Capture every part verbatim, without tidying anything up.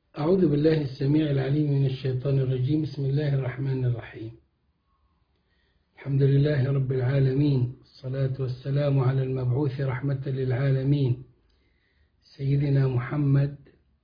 أعوذ بالله السميع العليم من الشيطان الرجيم. بسم الله الرحمن الرحيم. الحمد لله رب العالمين، الصلاة والسلام على المبعوث رحمة للعالمين سيدنا محمد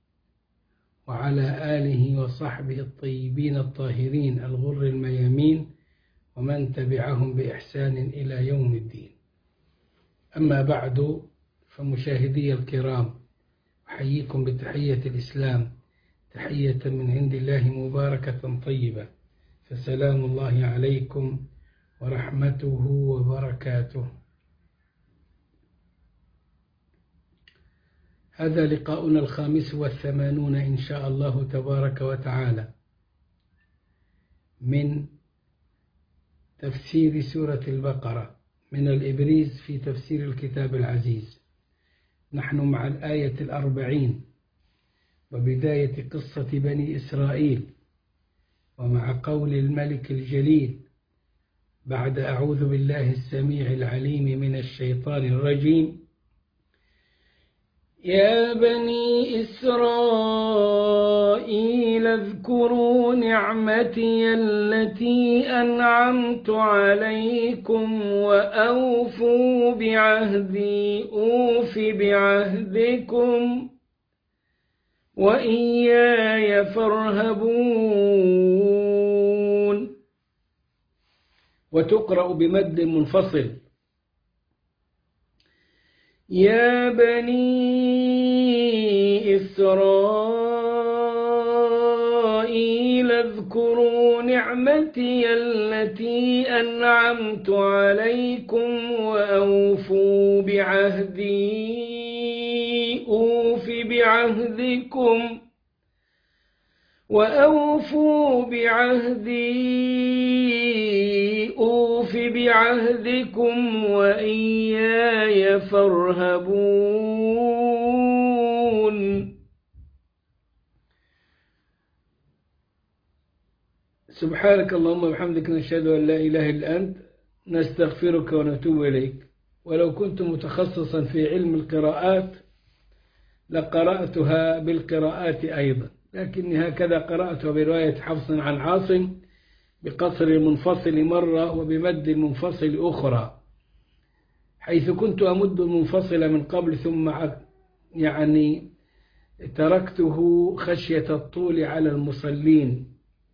وعلى آله وصحبه الطيبين الطاهرين الغر الميامين ومن تبعهم بإحسان إلى يوم الدين. أما بعد، فمشاهدي الكرام، أحييكم بتحية الإسلام، تحية من عند الله مباركة طيبة، فسلام الله عليكم ورحمته وبركاته. هذا لقاؤنا الخامس والثمانون إن شاء الله تبارك وتعالى من تفسير سورة البقرة من الإبريز في تفسير الكتاب العزيز. نحن مع الآية الأربعين وبداية قصة بني إسرائيل، ومع قول الملك الجليل بعد أعوذ بالله السميع العليم من الشيطان الرجيم: يا بني إسرائيل اذكروا نعمتي التي أنعمت عليكم وأوفوا بعهدي أوف بعهدكم وإياي فارهبون. وتقرأ بمد منفصل: يا بني إسرائيل اذكروا نعمتي التي أنعمت عليكم وأوفوا بعهدي أوف بعهدكم وأوفوا بعهدي أوف بعهدكم وإياي فارهبون. سبحانك اللهم وبحمدك، نشهد أن لا إله إلا أنت، نستغفرك ونتوب إليك. ولو كنت متخصصا في علم القراءات لقرأتها بالقراءات أيضا، لكني هكذا قرأتها برواية حفص عن عاصم بقصر المنفصل مرة وبمد المنفصل أخرى، حيث كنت أمد المنفصل من قبل ثم يعني تركته خشية الطول على المصلين.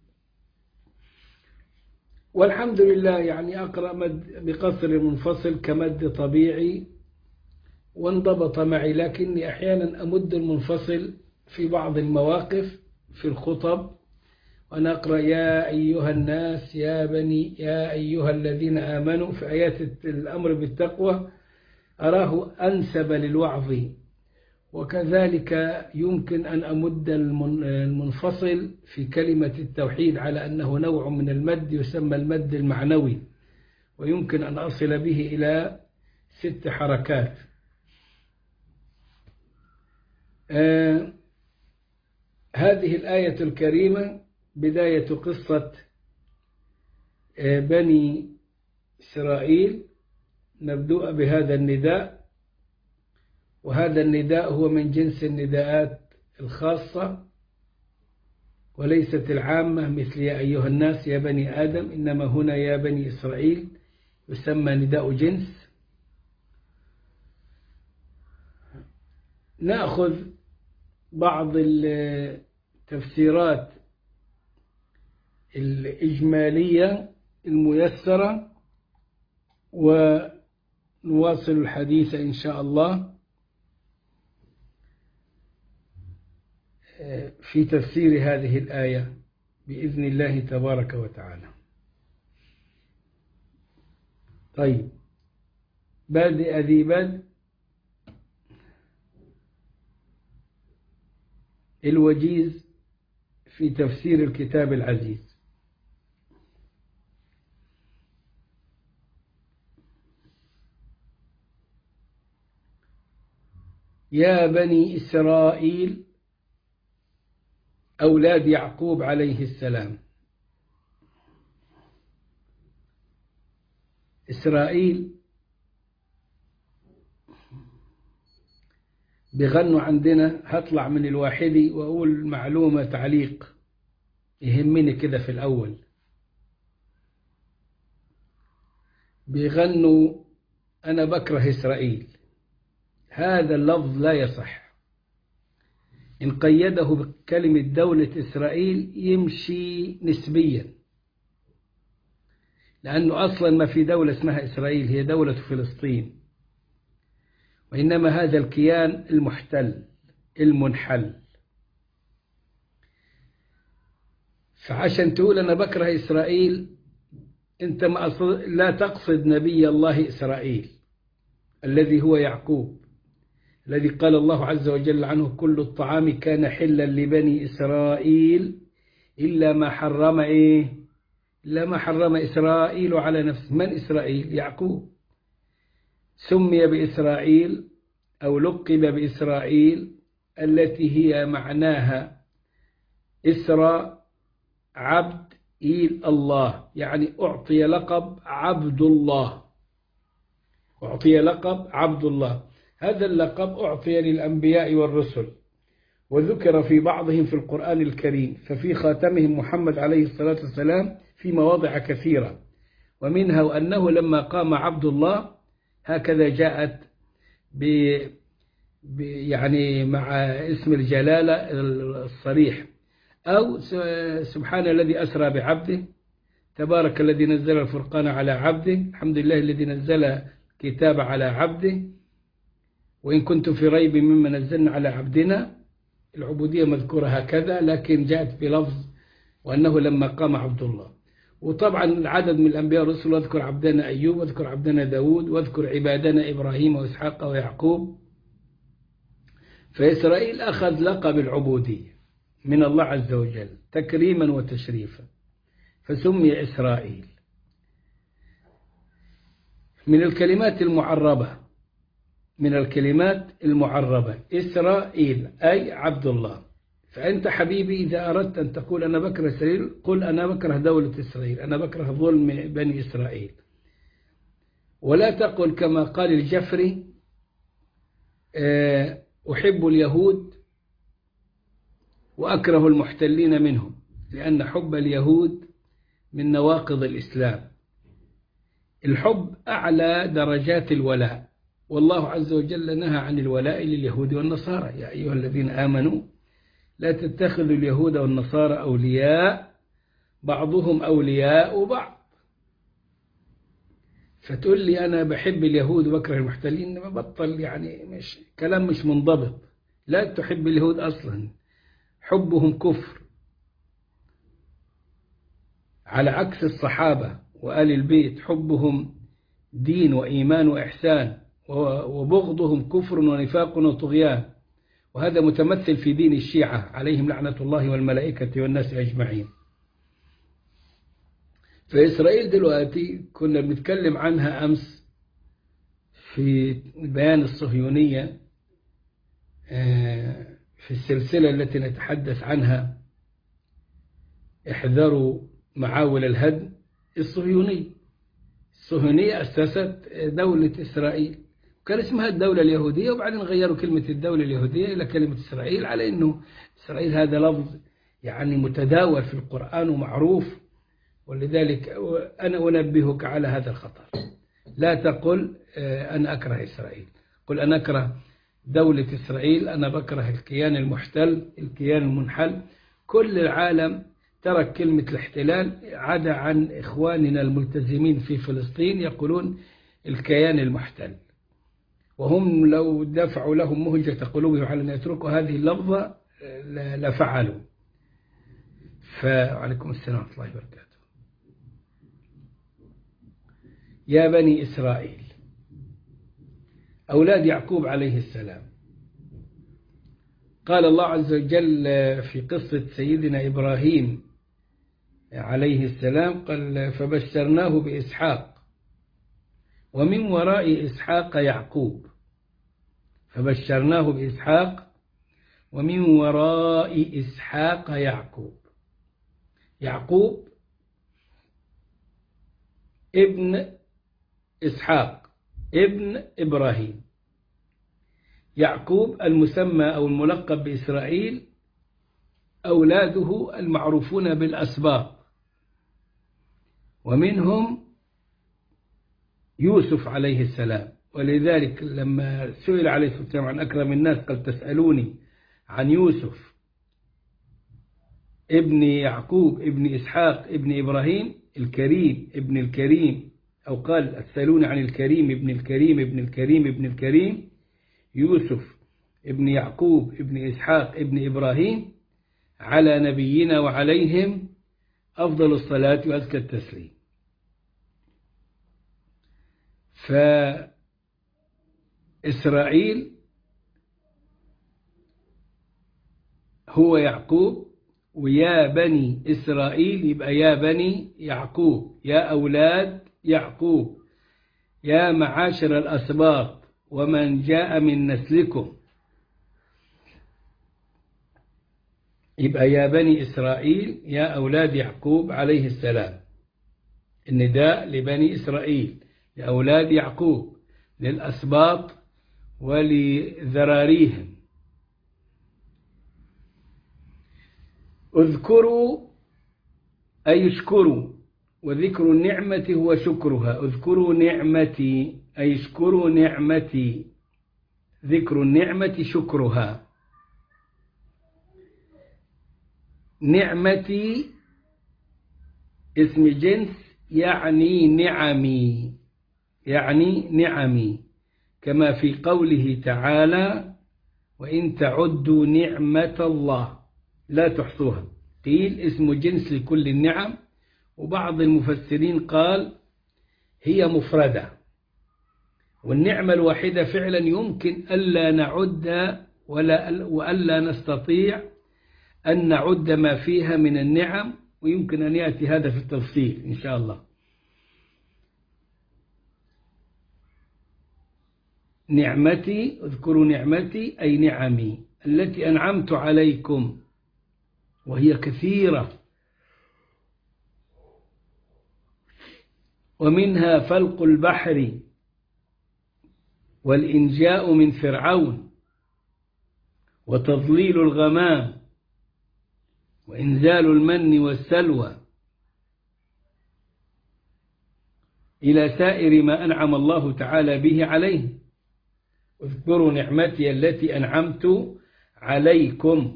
والحمد لله يعني أقرأ مد بقصر المنفصل كمد طبيعي وانضبط معي، لكني أحيانا أمد المنفصل في بعض المواقف في الخطب وأنا أقرأ يا أيها الناس يا بني يا أيها الذين آمنوا في آيات الأمر بالتقوى، أراه أنسب للوعظ. وكذلك يمكن أن أمد المنفصل في كلمة التوحيد على أنه نوع من المد يسمى المد المعنوي، ويمكن أن أصل به إلى ست حركات. آه هذه الآية الكريمة بداية قصة آه بني إسرائيل، نبدأ بهذا النداء، وهذا النداء هو من جنس النداءات الخاصة وليست العامة مثل يا أيها الناس يا بني آدم، إنما هنا يا بني إسرائيل يسمى نداء جنس. نأخذ بعض التفسيرات الإجمالية الميسرة ونواصل الحديث إن شاء الله في تفسير هذه الآية بإذن الله تبارك وتعالى. طيب، بادئ ذي بدء الوجيز في تفسير الكتاب العزيز. يا بني إسرائيل أولاد يعقوب عليه السلام. إسرائيل بيغنوا عندنا. هطلع من الواحدي وأقول معلومة تعليق يهمني كده في الأول. بيغنوا أنا بكره إسرائيل. هذا اللفظ لا يصح. إن قيده بكلمة دولة إسرائيل يمشي نسبيا، لأنه أصلا ما في دولة اسمها إسرائيل، هي دولة فلسطين، وإنما هذا الكيان المحتل المنحل. فعشان تقول أنا بكره إسرائيل أنت ما لا تقصد نبي الله إسرائيل الذي هو يعقوب، الذي قال الله عز وجل عنه كل الطعام كان حلا لبني إسرائيل إلا ما حرم إيه إلا ما حرم إسرائيل على نفسه. من إسرائيل؟ يعقوب. سمي بإسرائيل أو لقب بإسرائيل التي هي معناها إسرى عبد إيل الله، يعني أعطي لقب عبد الله، أعطي لقب عبد الله. هذا اللقب أعطي للأنبياء والرسل، وذكر في بعضهم في القرآن الكريم، ففي خاتمهم محمد عليه الصلاة والسلام في مواضع كثيرة، ومنها وأنه لما قام عبد الله هكذا جاءت ب يعني مع اسم الجلالة الصريح، أو سبحان الذي أسرى بعبده، تبارك الذي نزل الفرقان على عبده، الحمد لله الذي نزل كتاب على عبده، وإن كنت في ريب مما نزلنا على عبدنا. العبودية مذكورة هكذا، لكن جاءت بلفظ وأنه لما قام عبد الله. وطبعا العدد من الأنبياء والرسل، واذكر عبدنا أيوب، واذكر عبدنا داود، واذكر عبادنا إبراهيم وإسحاق ويعقوب. فإسرائيل أخذ لقب العبودية من الله عز وجل تكريما وتشريفا، فسمي إسرائيل. من الكلمات المعربة من الكلمات المعربة إسرائيل أي عبد الله. فأنت حبيبي إذا أردت أن تقول أنا بكره إسرائيل، قل أنا بكره دولة إسرائيل، أنا بكره ظلم بني إسرائيل. ولا تقل كما قال الجفري أحب اليهود وأكره المحتلين منهم، لأن حب اليهود من نواقض الإسلام. الحب أعلى درجات الولاء، والله عز وجل نهى عن الولاء لليهود والنصارى. يا أيها الذين آمنوا لا تتخذوا اليهود والنصارى أولياء بعضهم أولياء بعض. فتقول لي أنا بحب اليهود وبكره المحتلين، ما بطل يعني، مش كلام مش منضبط. لا تحب اليهود أصلا، حبهم كفر، على عكس الصحابة وآل البيت حبهم دين وإيمان وإحسان، وبغضهم كفر ونفاق وطغيان. وهذا متمثل في دين الشيعة عليهم لعنة الله والملائكة والناس أجمعين. فإسرائيل دلوقتي كنا بنتكلم عنها أمس في بيان الصهيونية في السلسلة التي نتحدث عنها احذروا معاول الهدم الصهيوني. الصهيونية أسست دولة إسرائيل، كان اسمها الدولة اليهودية، وبعدين غيروا كلمة الدولة اليهودية إلى كلمة إسرائيل، على أنه إسرائيل هذا لفظ يعني متداول في القرآن ومعروف. ولذلك أنا أنبهك على هذا الخطر. لا تقل أنا أكره إسرائيل، قل أنا أكره دولة إسرائيل، أنا بكره الكيان المحتل الكيان المنحل. كل العالم ترك كلمة الاحتلال عدا عن إخواننا الملتزمين في فلسطين يقولون الكيان المحتل، وهم لو دفعوا لهم مهجة قلوبهم على أن يتركوا هذه اللفظة لفعلوا. فعليكم السلام ورحمة الله وبركاته. يا بني إسرائيل أولاد يعقوب عليه السلام، قال الله عز وجل في قصة سيدنا إبراهيم عليه السلام، قال فبشرناه بإسحاق ومن وراء إسحاق يعقوب. فبشرناه بإسحاق ومن وراء إسحاق يعقوب. يعقوب ابن إسحاق ابن إبراهيم. يعقوب المسمى أو الملقب بإسرائيل أولاده المعروفون بالأسباط، ومنهم يوسف عليه السلام. ولذلك لما سئل عليه الصلاة والسلام عن أكرم الناس قال تسألوني عن يوسف ابن يعقوب ابن إسحاق ابن إبراهيم الكريم ابن الكريم، أو قال تسألوني عن الكريم ابن الكريم ابن الكريم ابن الكريم يوسف ابن يعقوب ابن إسحاق ابن إبراهيم على نبينا وعليهم أفضل الصلاة وأزكى التسليم. فإسرائيل هو يعقوب، ويا بني إسرائيل يبقى يا بني يعقوب، يا أولاد يعقوب، يا معاشر الأسباط ومن جاء من نسلكم، يبقى يا بني إسرائيل يا أولاد يعقوب عليه السلام. النداء لبني إسرائيل لأولاد يعقوب للأسباط ولذراريهم. اذكروا أي اشكروا، وذكر النعمة هو شكرها. اذكروا نعمتي أي اشكروا نعمتي، ذكر النعمة شكرها. نعمتي اسم جنس يعني نعمي، يعني نعمي، كما في قوله تعالى وإن تعدوا نعمة الله لا تحصوها. قيل اسم جنس لكل النعم، وبعض المفسرين قال هي مفردة، والنعمة الواحدة فعلا يمكن ألا نعد ولا وألا نستطيع أن نعد ما فيها من النعم، ويمكن أن يأتي هذا في التفصيل إن شاء الله. نعمتي اذكروا نعمتي أي نعمي التي أنعمت عليكم، وهي كثيرة، ومنها فلق البحر والإنجاء من فرعون وتضليل الغمام وإنزال المن والسلوى إلى سائر ما أنعم الله تعالى به عليه. اذكروا نعمتي التي أنعمت عليكم.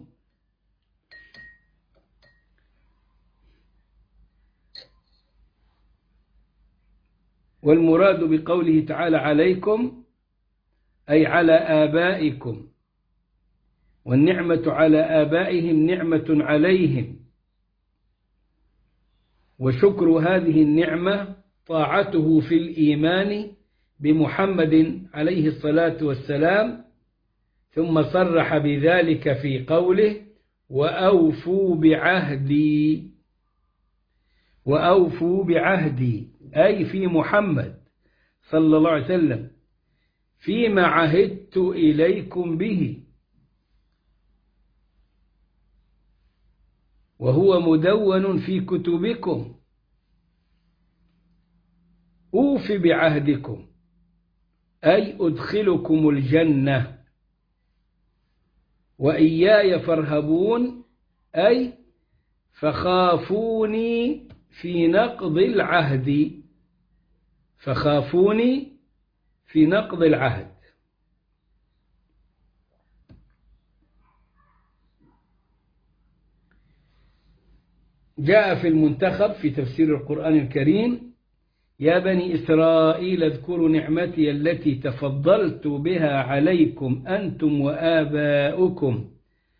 والمراد بقوله تعالى عليكم أي على آبائكم، والنعمة على آبائهم نعمة عليهم، وشكر هذه النعمة طاعته في الإيمان بمحمد عليه الصلاة والسلام، ثم صرح بذلك في قوله وأوفوا بعهدي. وأوفوا بعهدي أي في محمد صلى الله عليه وسلم فيما عهدت إليكم به، وهو مدون في كتبكم. أوف بعهدكم أي أدخلكم الجنة، وإياي فارهبون أي فخافوني في نقض العهد، فخافوني في نقض العهد. جاء في المنتخب في تفسير القرآن الكريم يا بني إسرائيل اذكروا نعمتي التي تفضلت بها عليكم أنتم وآباؤكم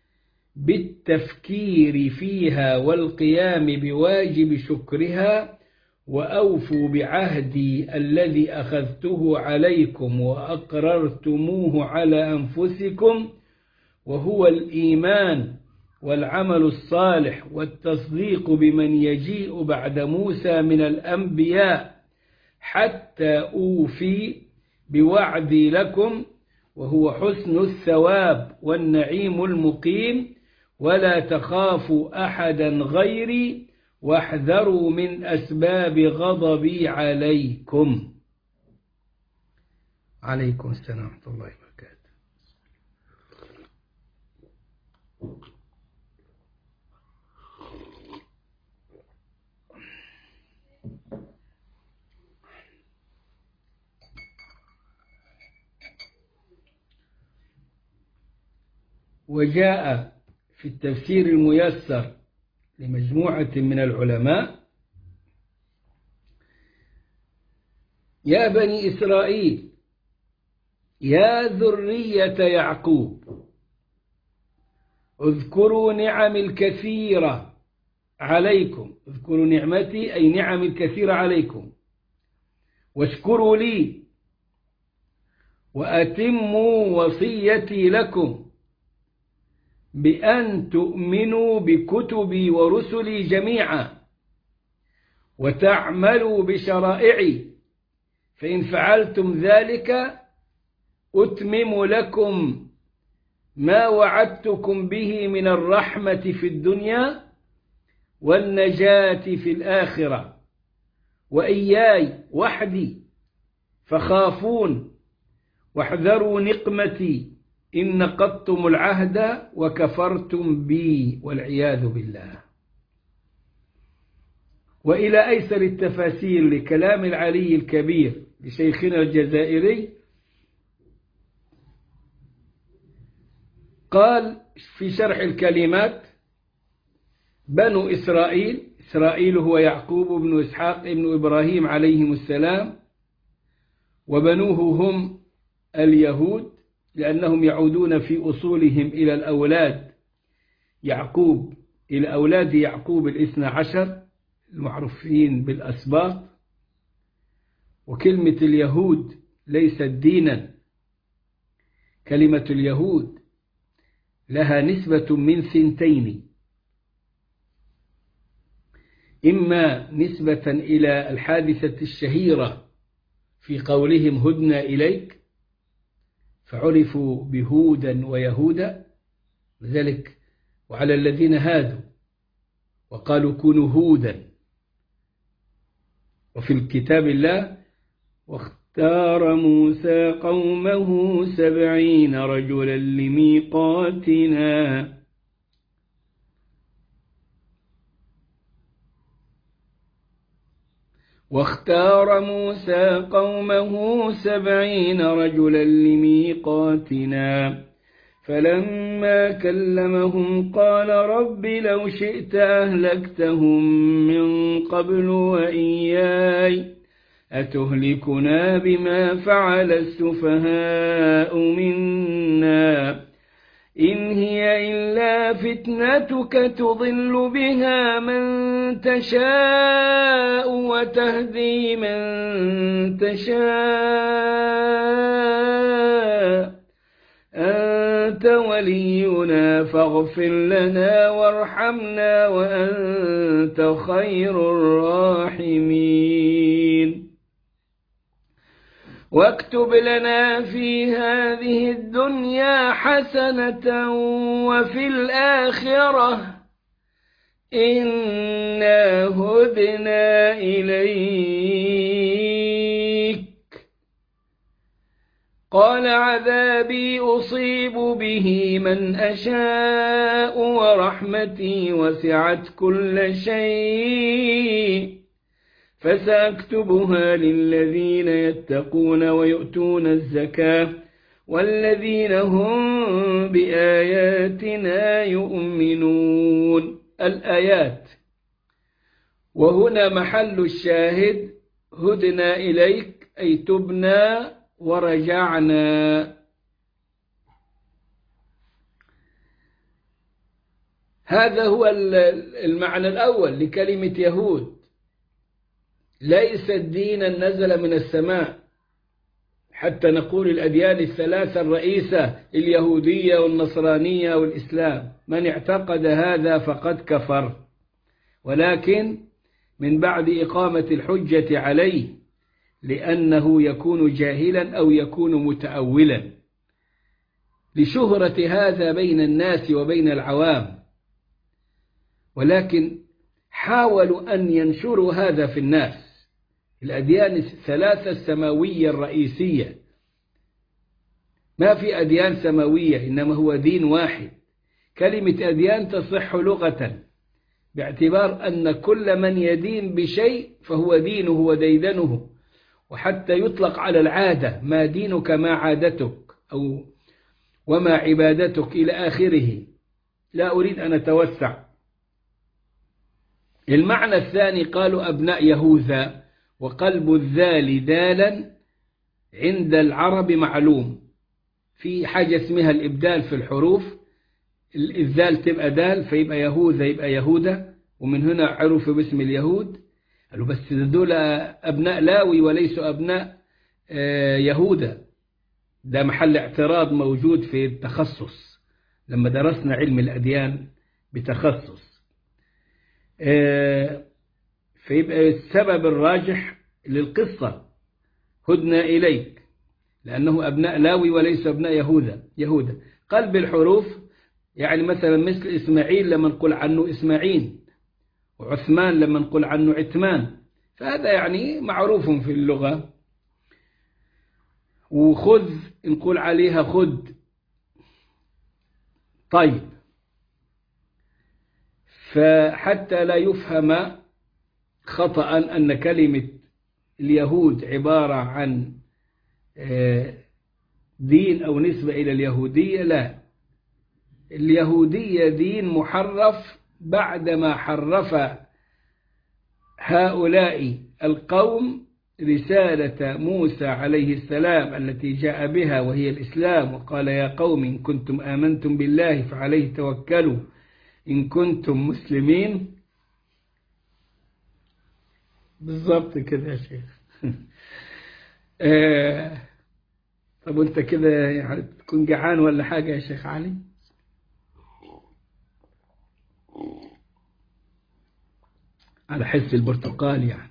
بالتفكير فيها والقيام بواجب شكرها، وأوفوا بعهدي الذي أخذته عليكم وأقررتموه على أنفسكم، وهو الإيمان والعمل الصالح والتصديق بمن يجيء بعد موسى من الأنبياء، حتى أوفي بوعدي لكم، وهو حسن الثواب والنعيم المقيم، ولا تخافوا أحدا غيري واحذروا من أسباب غضبي عليكم. عليكم السلام ورحمة الله وبركاته. وجاء في التفسير الميسر لمجموعة من العلماء: يا بني إسرائيل، يا ذرية يعقوب، اذكروا نعمي الكثيرة عليكم، اذكروا نعمتي أي نعمي الكثيرة عليكم، واشكروا لي، وأتموا وصيتي لكم بأن تؤمنوا بكتبي ورسلي جميعا وتعملوا بشرائعي، فإن فعلتم ذلك أتمم لكم ما وعدتكم به من الرحمة في الدنيا والنجاة في الآخرة، وإياي وحدي فخافون واحذروا نقمتي إن نقضتم العهد وكفرتم بي والعياذ بالله. وإلى أيسر التفاسير لكلام العلي الكبير لشيخنا الجزائري قال في شرح الكلمات: بنو إسرائيل، إسرائيل هو يعقوب بن إسحاق بن إبراهيم عليهم السلام، وبنوه هم اليهود، لأنهم يعودون في أصولهم إلى الأولاد يعقوب، إلى أولاد يعقوب الاثنى عشر المعروفين بالأسباط. وكلمة اليهود ليست دينا، كلمة اليهود لها نسبة من ثنتين: إما نسبة إلى الحادثة الشهيرة في قولهم هدنا إليك فعرفوا بهودا ويهودا، لذلك وعلى الذين هادوا وقالوا كونوا هودا. وفي الكتاب الله: واختار موسى قومه سبعين رجلا لميقاتنا، واختار موسى قومه سبعين رجلا لميقاتنا فلما كلمهم قال رب لو شئت أهلكتهم من قبل وإياي أتهلكنا بما فعل السفهاء منا إن هي إلا فتنتك تضل بها من تشاء وتهدي من تشاء أنت ولينا فاغفر لنا وارحمنا وأنت خير الراحمين واكتب لنا في هذه الدنيا حسنة وفي الآخرة إنا هدنا إليك قال عذابي أصيب به من أشاء ورحمتي وسعت كل شيء فسأكتبها للذين يتقون ويؤتون الزكاة والذين هم بآياتنا يؤمنون. الآيات، وهنا محل الشاهد: هدنا إليك أي تبنا ورجعنا. هذا هو المعنى الأول لكلمة يهود، ليست دينا نزل من السماء حتى نقول الأديان الثلاثة الرئيسة اليهودية والنصرانية والإسلام، من اعتقد هذا فقد كفر، ولكن من بعد إقامة الحجة عليه لأنه يكون جاهلا أو يكون متأولا لشهرة هذا بين الناس وبين العوام، ولكن حاولوا أن ينشروا هذا في الناس. الأديان الثلاثة السماوية الرئيسية، ما في أديان سماوية إنما هو دين واحد. كلمة أديان تصح لغة باعتبار أن كل من يدين بشيء فهو دينه وديدنه، وحتى يطلق على العادة: ما دينك ما عادتك، أو وما عبادتك إلى آخره، لا أريد أن أتوسع. المعنى الثاني قالوا أبناء يهوذا، وقلب الذال دالا عند العرب معلوم، في حاجة اسمها الإبدال في الحروف، الذال تبقى دال فيبقى يهوذا يبقى يهودا، ومن هنا عرفوا باسم اليهود. قالوا بس دول أبناء لاوي وليسوا أبناء يهودا. ده محل اعتراض موجود في التخصص لما درسنا علم الأديان بتخصص. فيبقى السبب الراجح للقصة هدنا إليك، لأنه أبناء لاوي وليس أبناء يهوذا. يهودا قلب الحروف، يعني مثلا مثل إسماعيل لما نقول عنه إسماعيل، وعثمان لما نقول عنه عثمان، فهذا يعني معروف في اللغة. وخذ نقول عليها خد. طيب، فحتى لا يفهم خطأ أن كلمة اليهود عبارة عن دين أو نسبة إلى اليهودية، لا، اليهودية دين محرف بعدما حرف هؤلاء القوم رسالة موسى عليه السلام التي جاء بها وهي الإسلام، وقال يا قوم إن كنتم آمنتم بالله فعليه توكلوا إن كنتم مسلمين. بالضبط كده يا شيخ. آه طب وانت كده يعني تكون جعان ولا حاجة يا شيخ علي؟ على حس البرتقال يعني.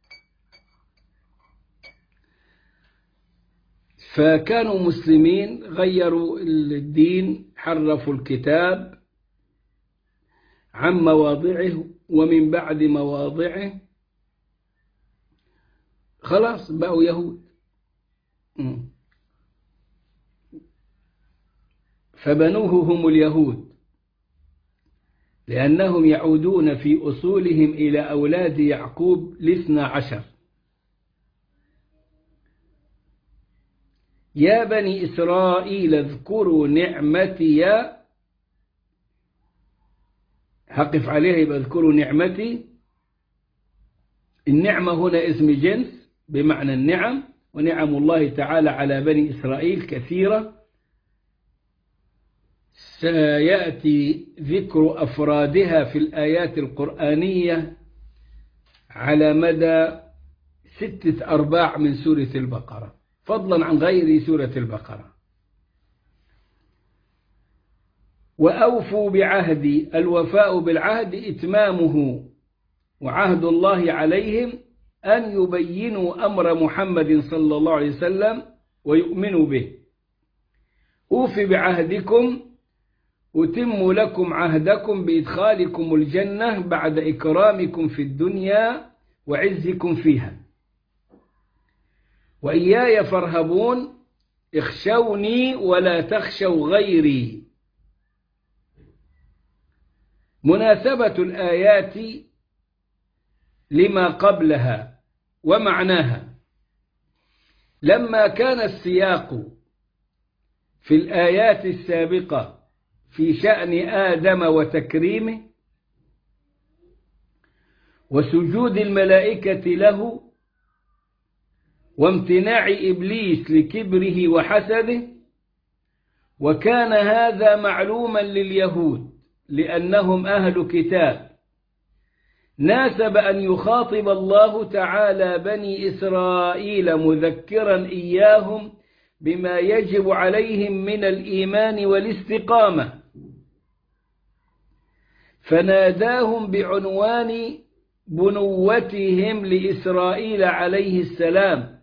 فكانوا مسلمين غيروا الدين، حرفوا الكتاب عن مواضعه ومن بعد مواضعه خلاص بقوا يهود. فبنوه هم اليهود لأنهم يعودون في أصولهم إلى أولاد يعقوب الاثنى عشر. يا بني إسرائيل اذكروا نعمتي، هقف عليها يبقى اذكروا نعمتي. النعمة هنا اسم جنس بمعنى النعم، ونعم الله تعالى على بني إسرائيل كثيرة، سيأتي ذكر أفرادها في الآيات القرآنية على مدى ستة أرباع من سورة البقرة، فضلا عن غير سورة البقرة. وأوفوا بعهدي، الوفاء بالعهد إتمامه، وعهد الله عليهم أن يبينوا أمر محمد صلى الله عليه وسلم ويؤمنوا به. أوف بعهدكم أتم لكم عهدكم بإدخالكم الجنة بعد إكرامكم في الدنيا وعزكم فيها. وإياي فارهبون، اخشوني ولا تخشوا غيري. مناسبة الآيات لما قبلها ومعناها. لما كان السياق في الآيات السابقة في شأن آدم وتكريمه وسجود الملائكة له وامتناع إبليس لكبره وحسده، وكان هذا معلوما لليهود لأنهم أهل كتاب، ناسب أن يخاطب الله تعالى بني إسرائيل مذكرا إياهم بما يجب عليهم من الإيمان والاستقامة، فناداهم بعنوان بنوتهم لإسرائيل عليه السلام،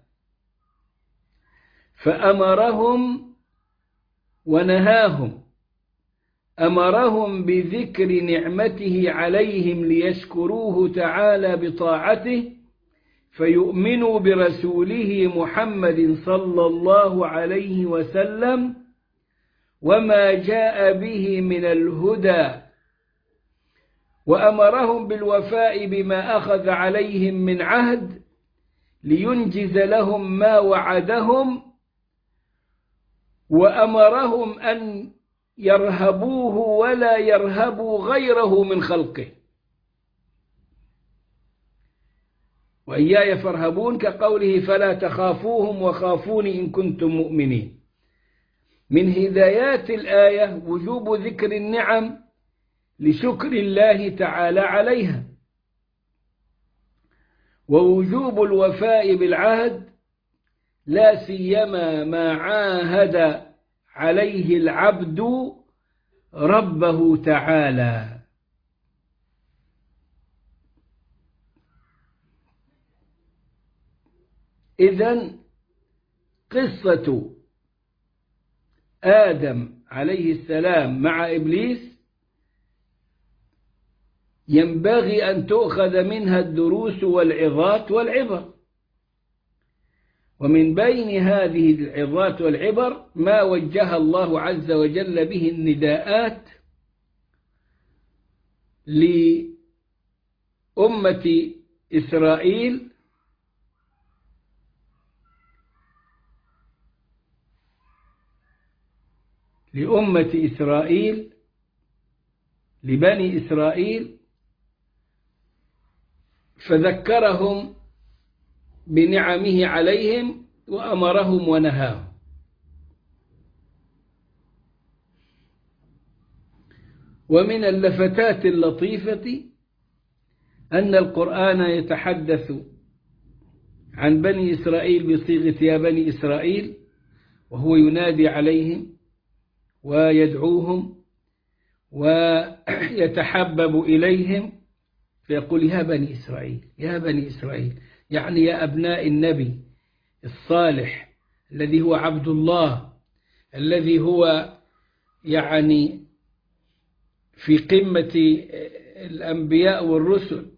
فأمرهم ونهاهم. أمرهم بذكر نعمته عليهم ليشكروه تعالى بطاعته، فيؤمنوا برسوله محمد صلى الله عليه وسلم وما جاء به من الهدى. وأمرهم بالوفاء بما أخذ عليهم من عهد لينجز لهم ما وعدهم، وأمرهم أن يرهبوه ولا يرهبوا غيره من خلقه، وإياي فارهبون، كقوله فلا تخافوهم وخافوني إن كنتم مؤمنين. من هدايات الآية وجوب ذكر النعم لشكر الله تعالى عليها، ووجوب الوفاء بالعهد لا سيما ما عاهد عليه العبد ربه تعالى. إذن قصة آدم عليه السلام مع إبليس ينبغي أن تؤخذ منها الدروس والعظات والعبر، ومن بين هذه العظات والعبر ما وجه الله عز وجل به النداءات لأمة إسرائيل لأمة إسرائيل لبني إسرائيل، فذكرهم بنعمه عليهم وأمرهم ونهاهم. ومن اللفتات اللطيفة أن القرآن يتحدث عن بني إسرائيل بصيغة يا بني إسرائيل، وهو ينادي عليهم ويدعوهم ويتحبب إليهم، فيقول يا بني إسرائيل يا بني إسرائيل، يعني يا أبناء النبي الصالح الذي هو عبد الله، الذي هو يعني في قمة الأنبياء والرسل،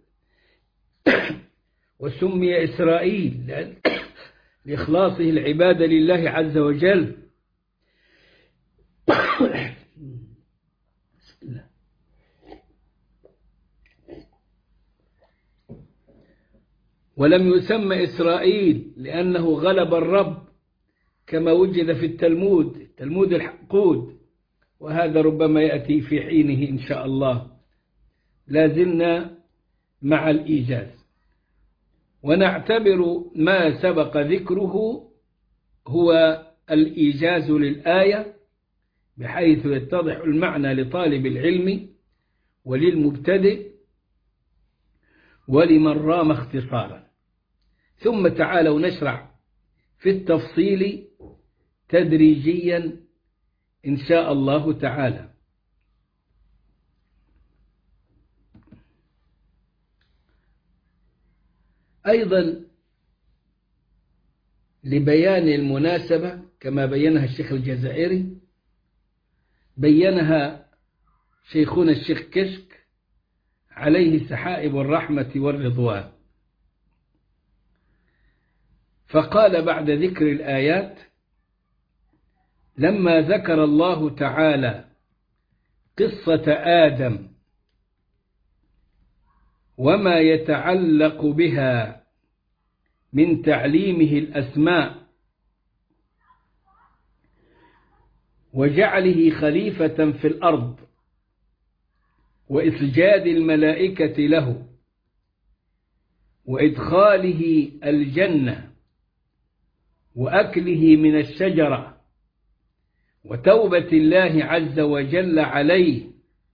وسمي إسرائيل لإخلاصه العبادة لله عز وجل. ولم يسمى إسرائيل لأنه غلب الرب كما وجد في التلمود التلمود الحقود، وهذا ربما يأتي في حينه إن شاء الله. لازلنا مع الإيجاز، ونعتبر ما سبق ذكره هو الإيجاز للآية، بحيث يتضح المعنى لطالب العلم وللمبتدئ ولمن رام اختصارا. ثم تعالوا نشرع في التفصيل تدريجيا إن شاء الله تعالى. أيضا لبيان المناسبة كما بينها الشيخ الجزائري، بينها شيخنا الشيخ كشك عليه سحائب الرحمة والرضوان، فقال بعد ذكر الآيات: لما ذكر الله تعالى قصة آدم وما يتعلق بها من تعليمه الأسماء وجعله خليفة في الأرض وإسجاد الملائكة له وإدخاله الجنة وأكله من الشجرة وتوبة الله عز وجل عليه،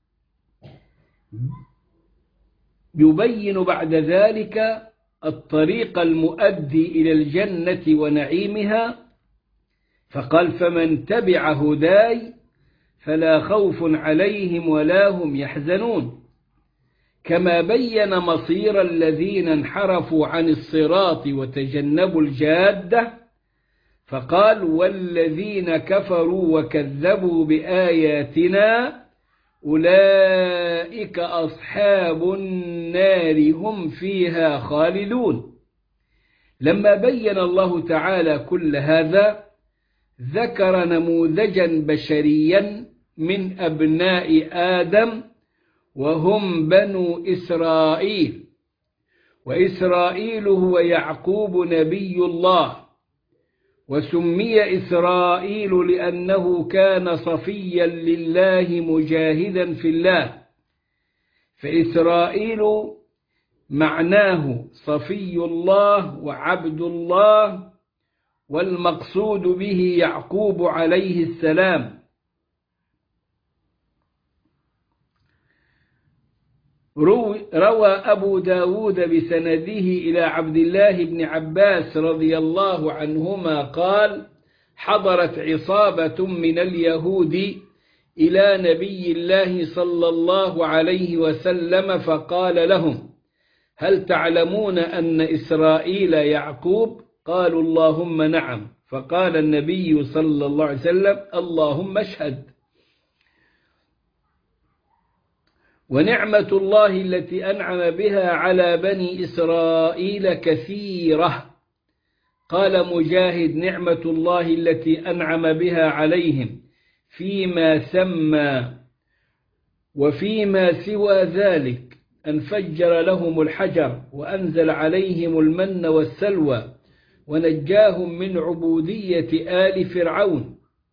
يبين بعد ذلك الطريق المؤدي إلى الجنة ونعيمها، فقال: فمن تبع هداي فلا خوف عليهم ولا هم يحزنون. كما بين مصير الذين انحرفوا عن الصراط وتجنبوا الجادة، فقال: والذين كفروا وكذبوا بآياتنا أولئك أصحاب النار هم فيها خالدون. لما بين الله تعالى كل هذا ذكر نموذجا بشريا من أبناء آدم وهم بنو إسرائيل، وإسرائيل هو يعقوب نبي الله، وسمي إسرائيل لأنه كان صفيا لله مجاهدا في الله، فإسرائيل معناه صفي الله وعبد الله، والمقصود به يعقوب عليه السلام. روى أبو داود بسنده إلى عبد الله بن عباس رضي الله عنهما قال: حضرت عصابة من اليهود إلى نبي الله صلى الله عليه وسلم فقال لهم: هل تعلمون أن إسرائيل يعقوب؟ قالوا: اللهم نعم. فقال النبي صلى الله عليه وسلم: اللهم اشهد. ونعمة الله التي أنعم بها على بني إسرائيل كثيرة. قال مجاهد: نعمة الله التي أنعم بها عليهم فيما سمى وفيما سوى ذلك أن فجر لهم الحجر وأنزل عليهم المن والسلوى ونجاهم من عبودية آل فرعون.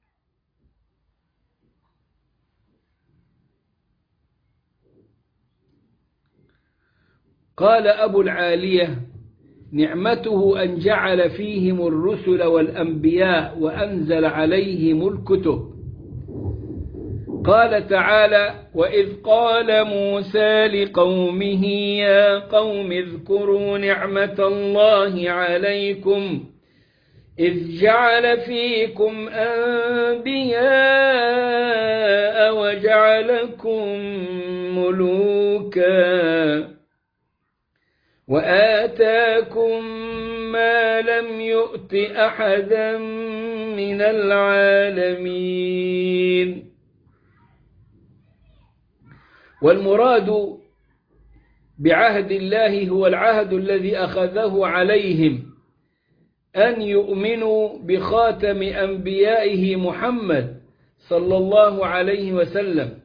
قال أبو العالية: نعمته أن جعل فيهم الرسل والأنبياء وأنزل عليهم الكتب. قال تعالى: وإذ قال موسى لقومه يا قوم اذكروا نعمة الله عليكم إذ جعل فيكم أنبياء وجعلكم ملوكا وآتاكم ما لم يؤت أحدا من العالمين. والمراد بعهد الله هو العهد الذي أخذه عليهم أن يؤمنوا بخاتم أنبيائه محمد صلى الله عليه وسلم.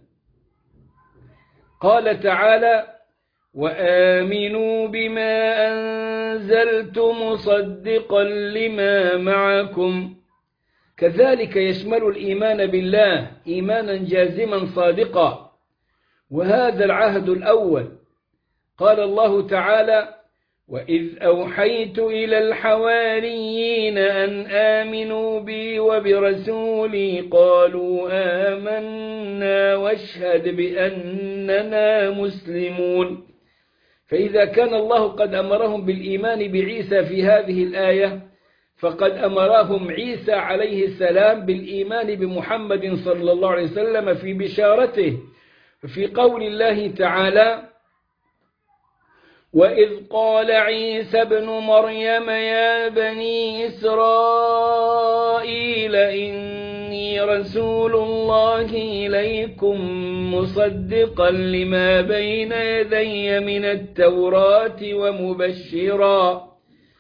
قال تعالى: وآمنوا بما أنزلت مصدقا لما معكم. كذلك يشمل الإيمان بالله إيمانا جازما صادقا، وهذا العهد الأول. قال الله تعالى: وإذ أوحيت إلى الحواريين أن آمنوا بي وبرسولي قالوا آمنا واشهد بأننا مسلمون. فإذا كان الله قد أمرهم بالإيمان بعيسى في هذه الآية، فقد أمرهم عيسى عليه السلام بالإيمان بمحمد صلى الله عليه وسلم في بشارته في قول الله تعالى: وإذ قال عيسى ابن مريم يا بني إسرائيل إني رسول الله إليكم مصدقا لما بين يدي من التوراة ومبشرا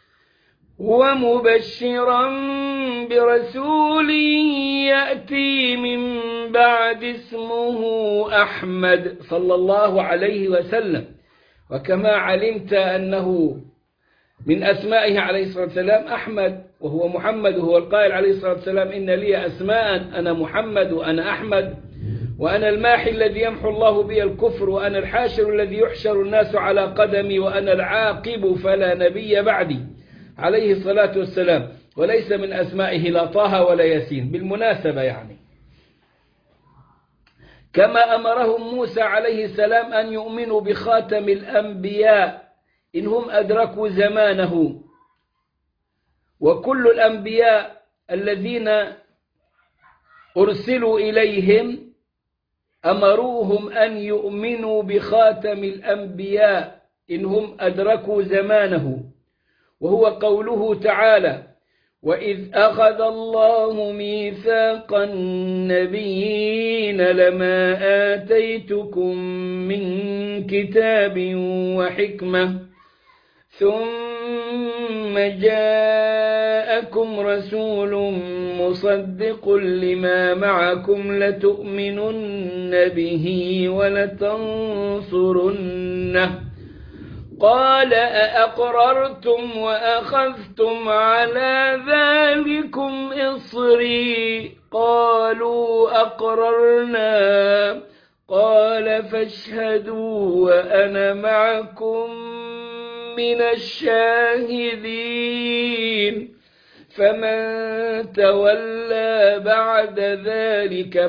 ومبشرا برسول يأتي من بعد اسمه أحمد صلى الله عليه وسلم. وكما علمت أنه من أسمائه عليه الصلاة والسلام أحمد، وهو محمد، وهو القائل عليه الصلاة والسلام: إن لي أسماء أنا محمد وأنا أحمد، وأنا الماحي الذي يمحو الله بي الكفر، وأنا الحاشر الذي يحشر الناس على قدمي، وأنا العاقب فلا نبي بعدي عليه الصلاة والسلام. وليس من أسمائه لا طه ولا ياسين بالمناسبة يعني. كما أمرهم موسى عليه السلام أن يؤمنوا بخاتم الأنبياء إن هم أدركوا زمانه، وكل الأنبياء الذين أرسلوا إليهم أمروهم أن يؤمنوا بخاتم الأنبياء إن هم أدركوا زمانه، وهو قوله تعالى: وإذ أخذ الله ميثاق النبيين لما آتيتكم من كتاب وحكمة ثم جاءكم رسول مصدق لما معكم لتؤمنن به ولتنصرنه قال أأقررتم وأخذتم على ذلكم إصري قالوا أقررنا قال فاشهدوا وأنا معكم من الشاهدين فمن تولى بعد ذلك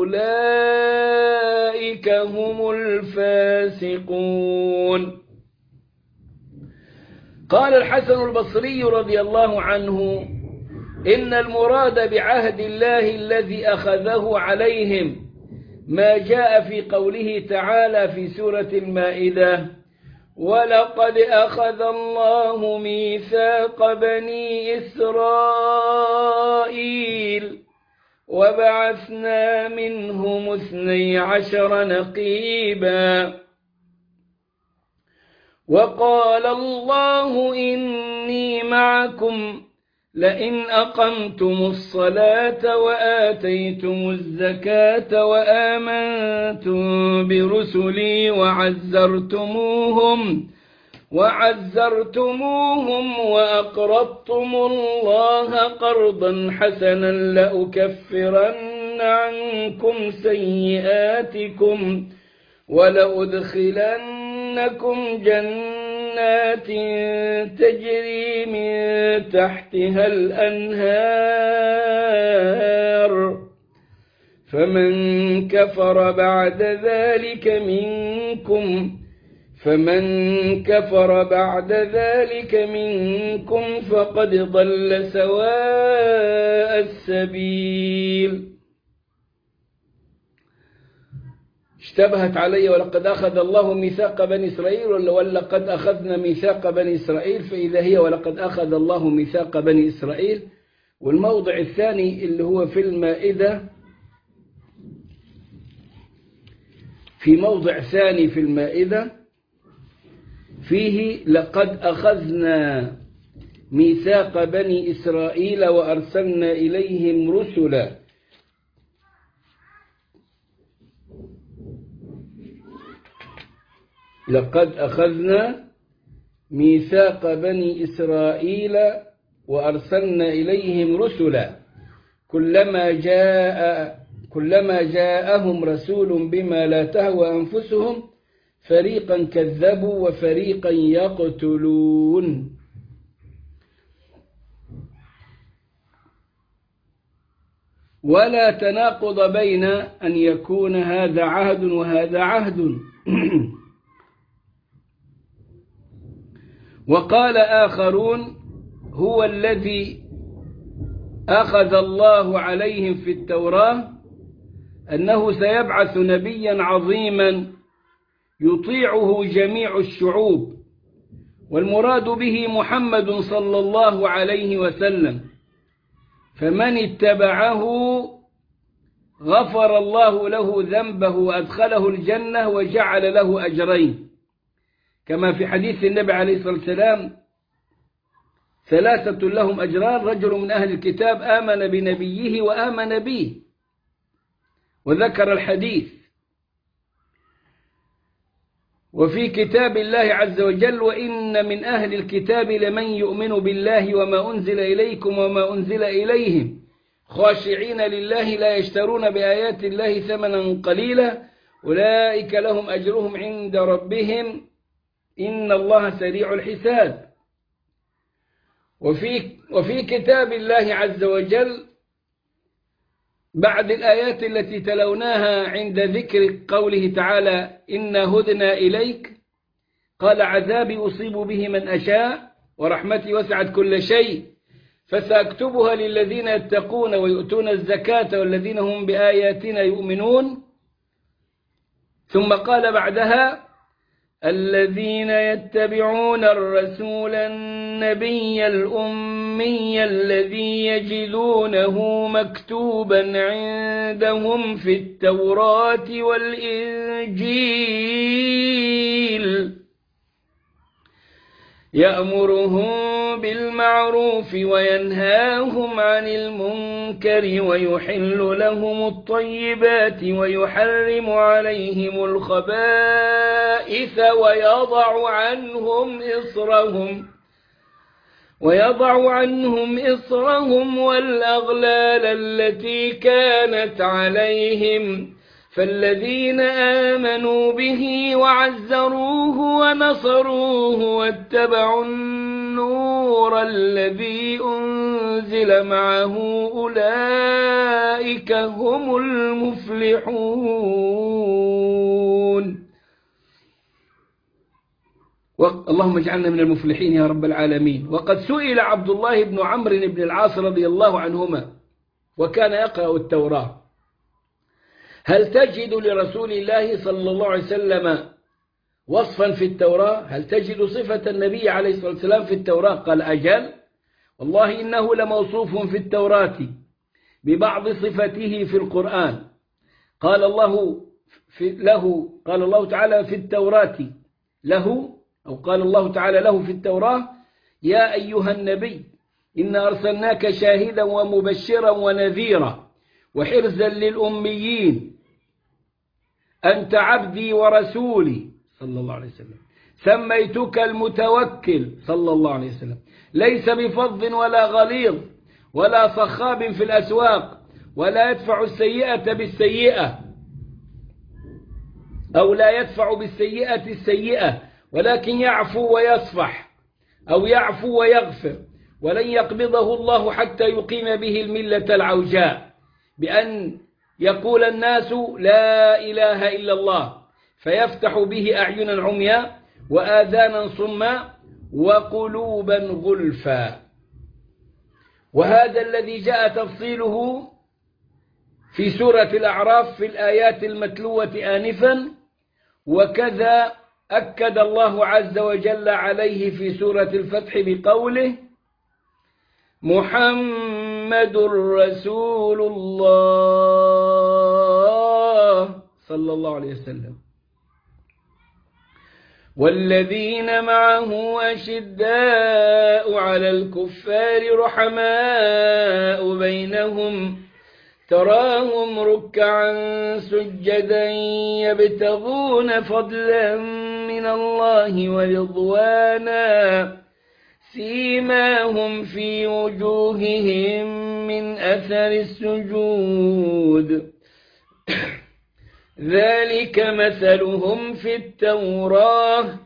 فأولئك هم الفاسقون. قال الحسن البصري رضي الله عنه إن المراد بعهد الله الذي أخذه عليهم ما جاء في قوله تعالى في سورة المائدة ولقد أخذ الله ميثاق بني إسرائيل وبعثنا منهم اثني عشر نقيبا وقال الله إني معكم لئن أقمتم الصلاة وآتيتم الزكاة وآمنتم برسلي وعزرتموهم وعزرتموهم وأقرضتم الله قرضا حسنا لأكفرن عنكم سيئاتكم ولأدخلنكم جنات تجري من تحتها الأنهار فمن كفر بعد ذلك منكم فمن كفر بعد ذلك منكم فقد ضل سواء السبيل. اشتبهت علي ولقد أخذ الله ميثاق بني إسرائيل ولا ولقد أخذنا ميثاق بني إسرائيل، فإذا هي ولقد أخذ الله ميثاق بني إسرائيل. والموضع الثاني اللي هو في المائدة، في موضع ثاني في المائدة فيه لقد أخذنا ميثاق بني إسرائيل وأرسلنا إليهم رسلا. لقد أخذنا ميثاق بني إسرائيل وأرسلنا إليهم رسلا كلما جاء كلما جاءهم رسول بما لا تهوى أنفسهم فريقا كذبوا وفريقا يقتلون. ولا تناقض بين أن يكون هذا عهد وهذا عهد. وقال آخرون هو الذي أخذ الله عليهم في التوراة أنه سيبعث نبيا عظيما يطيعه جميع الشعوب، والمراد به محمد صلى الله عليه وسلم، فمن اتبعه غفر الله له ذنبه وأدخله الجنة وجعل له أجرين، كما في حديث النبي عليه الصلاة والسلام ثلاثة لهم أجران: رجل من أهل الكتاب آمن بنبيه وآمن به، وذكر الحديث. وفي كتاب الله عز وجل: وإن من أهل الكتاب لمن يؤمن بالله وما أنزل إليكم وما أنزل إليهم خاشعين لله لا يشترون بآيات الله ثمنا قليلا أولئك لهم أجرهم عند ربهم إن الله سريع الحساب. وفي, وفي كتاب الله عز وجل بعد الآيات التي تلوناها عند ذكر قوله تعالى إنا هدنا إليك، قال عذابي أصيب به من أشاء ورحمتي وسعت كل شيء فسأكتبها للذين يتقون ويؤتون الزكاة والذين هم بآياتنا يؤمنون. ثم قال بعدها الذين يتبعون الرسول النبي الأمي الذي يجدونه مكتوبا عندهم في التوراة والإنجيل يأمرهم بالمعروف وينهاهم عن المنكر ويحل لهم الطيبات ويحرم عليهم الخبائث ويضع عنهم إصرهم ويضع عنهم إصرهم والأغلال التي كانت عليهم فالذين آمنوا به وعزروه ونصروه واتبعوا النور الذي أنزل معه أولئك هم المفلحون. اللهم اجعلنا من المفلحين يا رب العالمين. وقد سئل عبد الله بن عمرو بن العاص رضي الله عنهما وكان يقرأ التوراة: هل تجد لرسول الله صلى الله عليه وسلم وصفا في التوراة؟ هل تجد صفة النبي عليه الصلاة والسلام في التوراة؟ قال: أجل، والله إنه لموصوف في التوراة ببعض صفته في القرآن. قال الله في له قال الله تعالى في التوراة له أو قال الله تعالى له في التوراة: يا أيها النبي إنا أرسلناك شاهدا ومبشرا ونذيرا وحرزا للأميين أنت عبدي ورسولي صلى الله عليه وسلم سميتك المتوكل صلى الله عليه وسلم ليس بفظ ولا غليظ ولا صخاب في الأسواق ولا يدفع السيئة بالسيئة أو لا يدفع بالسيئة السيئة ولكن يعفو ويصفح أو يعفو ويغفر ولن يقبضه الله حتى يقيم به الملة العوجاء بأن يقول الناس لا إله إلا الله فيفتح به أعينا عمياء وآذانا صماء وقلوبا غلفا. وهذا الذي جاء تفصيله في سورة الأعراف في الآيات المتلوة آنفا، وكذا أكد الله عز وجل عليه في سورة الفتح بقوله: محمد رسول الله صلى الله عليه وسلم والذين معه أشداء على الكفار رحماء بينهم تراهم ركعا سجدا يبتغون فضلا من الله ورضوانا سيماهم في وجوههم من أثر السجود ذلك مثلهم في التوراة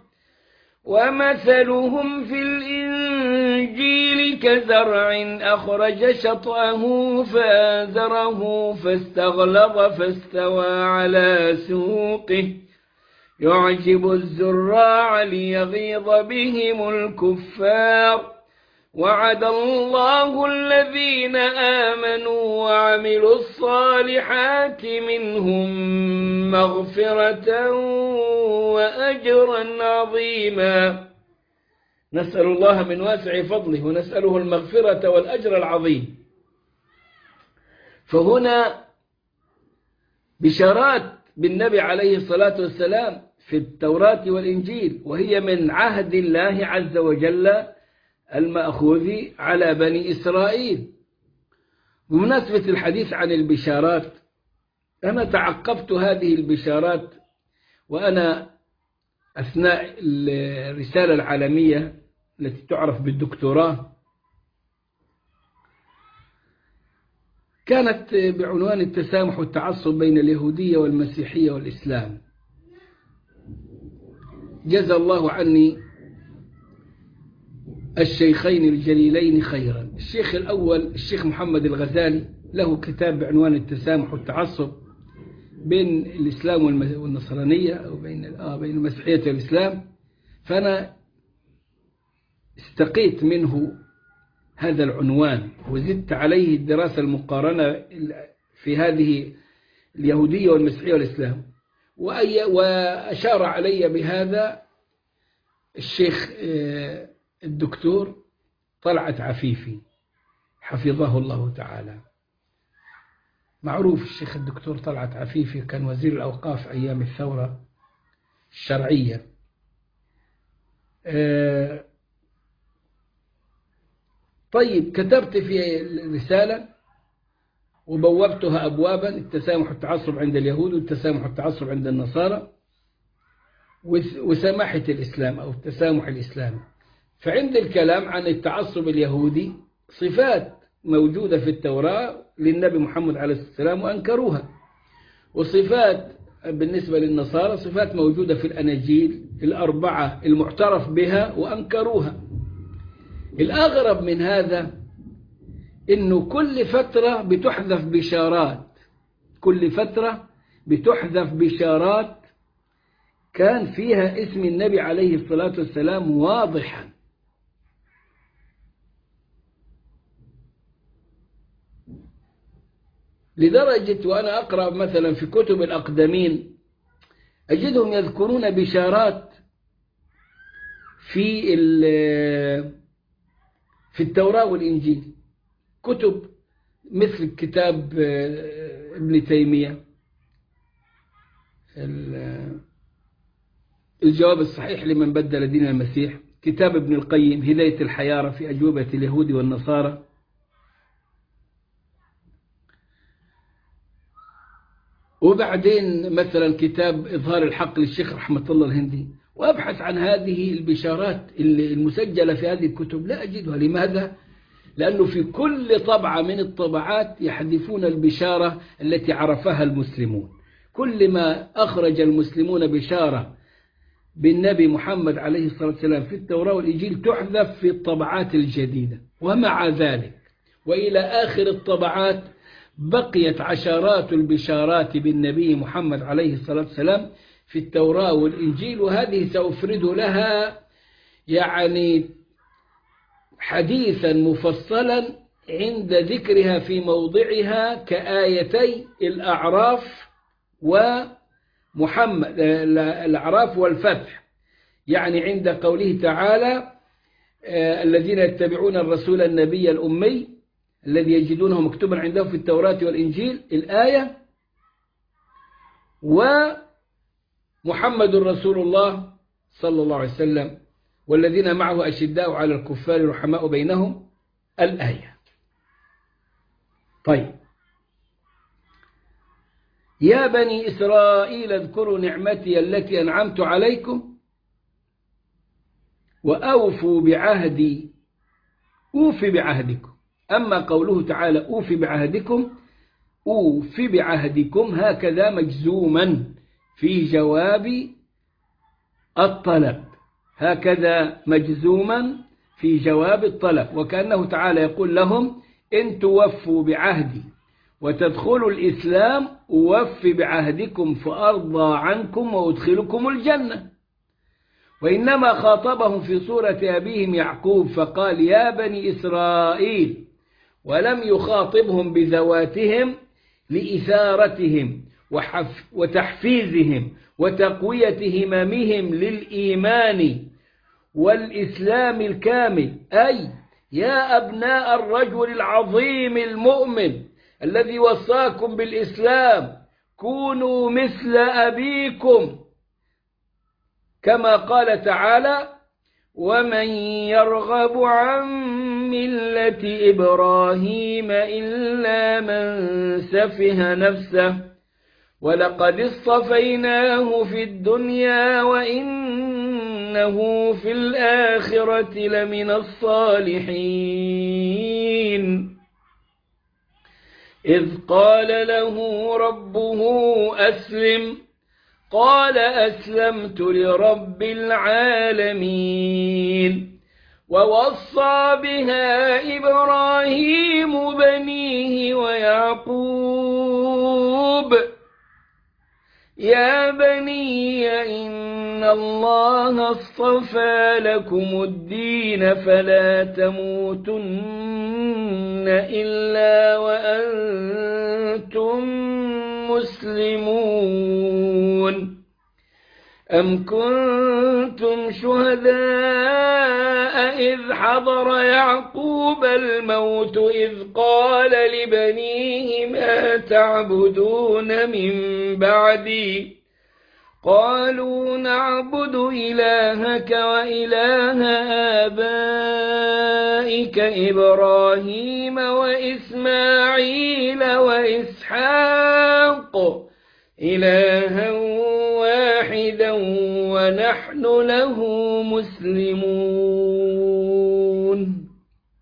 ومثلهم في الإنجيل كزرع أخرج شطأه فآزره فاستغلظ فاستوى على سوقه يعجب الزراع ليغيظ بهم الكفار وعد الله الذين آمنوا وعملوا الصالحات منهم مغفرة وأجرا عظيما. نسأل الله من واسع فضله ونسأله المغفرة والأجر العظيم. فهنا بشارات بالنبي عليه الصلاة والسلام في التوراة والإنجيل، وهي من عهد الله عز وجل المأخوذ على بني إسرائيل. بمناسبة الحديث عن البشارات، أنا تعقبت هذه البشارات وأنا أثناء الرسالة العالمية التي تعرف بالدكتوراه، كانت بعنوان التسامح والتعصب بين اليهودية والمسيحية والإسلام. جزى الله عني الشيخين الجليلين خيرا. الشيخ الأول الشيخ محمد الغزالي له كتاب بعنوان التسامح والتعصب بين الإسلام والنصرانية أو بين آه بين المسيحية والإسلام، فأنا استقيت منه هذا العنوان وزدت عليه الدراسة المقارنة في هذه اليهودية والمسيحية والإسلام. وأشار علي بهذا الشيخ الدكتور طلعت عفيفي حفظه الله تعالى. معروف الشيخ الدكتور طلعت عفيفي كان وزير الأوقاف أيام الثورة الشرعية. طيب كتبت في رسالة وبوبتها أبوابا: التسامح والتعصب عند اليهود، والتسامح والتعصب عند النصارى، وسماحة الإسلام أو التسامح الإسلامي. فعند الكلام عن التعصب اليهودي صفات موجودة في التوراة للنبي محمد عليه الصلاة والسلام وأنكروها، وصفات بالنسبة للنصارى صفات موجودة في الأناجيل الأربعة المعترف بها وأنكروها. الأغرب من هذا إنه كل فترة بتحذف بشارات، كل فترة بتحذف بشارات كان فيها اسم النبي عليه الصلاة والسلام واضحا. لدرجة وأنا أقرأ مثلا في كتب الأقدمين أجدهم يذكرون بشارات في في التوراة والإنجيل، كتب مثل كتاب ابن تيمية الجواب الصحيح لمن بدل دين المسيح، كتاب ابن القيم هداية الحيارى في أجوبة اليهود والنصارى، وبعدين مثلا كتاب إظهار الحق للشيخ رحمة الله الهندي، وأبحث عن هذه البشارات المسجلة في هذه الكتب لا أجدها. لماذا؟ لأنه في كل طبعة من الطبعات يحذفون البشارة التي عرفها المسلمون. كل ما أخرج المسلمون بشارة بالنبي محمد عليه الصلاة والسلام في التوراة والإنجيل تحذف في الطبعات الجديدة. ومع ذلك وإلى آخر الطبعات بقيت عشرات البشارات بالنبي محمد عليه الصلاة والسلام في التوراة والإنجيل، وهذه سأفرد لها يعني حديثا مفصلا عند ذكرها في موضعها كآيتي الأعراف ومحمد الأعراف والفتح، يعني عند قوله تعالى الذين يتبعون الرسول النبي الأمي الذي يجدونه مكتوبا عندهم في التوراة والإنجيل الآية، ومحمد رسول الله صلى الله عليه وسلم والذين معه أشداء على الكفار رحماء بينهم الآية. طيب، يا بني إسرائيل اذكروا نعمتي التي أنعمت عليكم وأوفوا بعهدي أوفي بعهدكم. أما قوله تعالى أوفي بعهدكم، أوفي بعهدكم هكذا مجزوما في جواب الطلب، هكذا مجزوما في جواب الطلب، وكأنه تعالى يقول لهم إن توفوا بعهدي وتدخلوا الإسلام أوفي بعهدكم فأرضى عنكم وأدخلكم الجنة. وإنما خاطبهم في صورة أبيهم يعقوب فقال يا بني إسرائيل، ولم يخاطبهم بذواتهم لإثارتهم وتحفيزهم وتقوية هممهم للإيمان والإسلام الكامل، أي يا أبناء الرجل العظيم المؤمن الذي وصاكم بالإسلام كونوا مثل أبيكم، كما قال تعالى ومن يرغب عن ملة إبراهيم إلا من سفه نفسه ولقد اصطفيناه في الدنيا وإنه في الآخرة لمن الصالحين. إذ قال له ربه أسلم قال أسلمت لرب العالمين. ووصى بها إبراهيم بنيه ويعقوب يا بني إن الله اصطفى لكم الدين فلا تموتن إلا وأنتم مسلمون. أم كنتم شهداء إذ حضر يعقوب الموت إذ قال لبنيه ما تعبدون من بعدي قالوا نعبد إلهك وإله آبائك إبراهيم وإسماعيل وإسحاق إلها واحدا ونحن له مسلمون.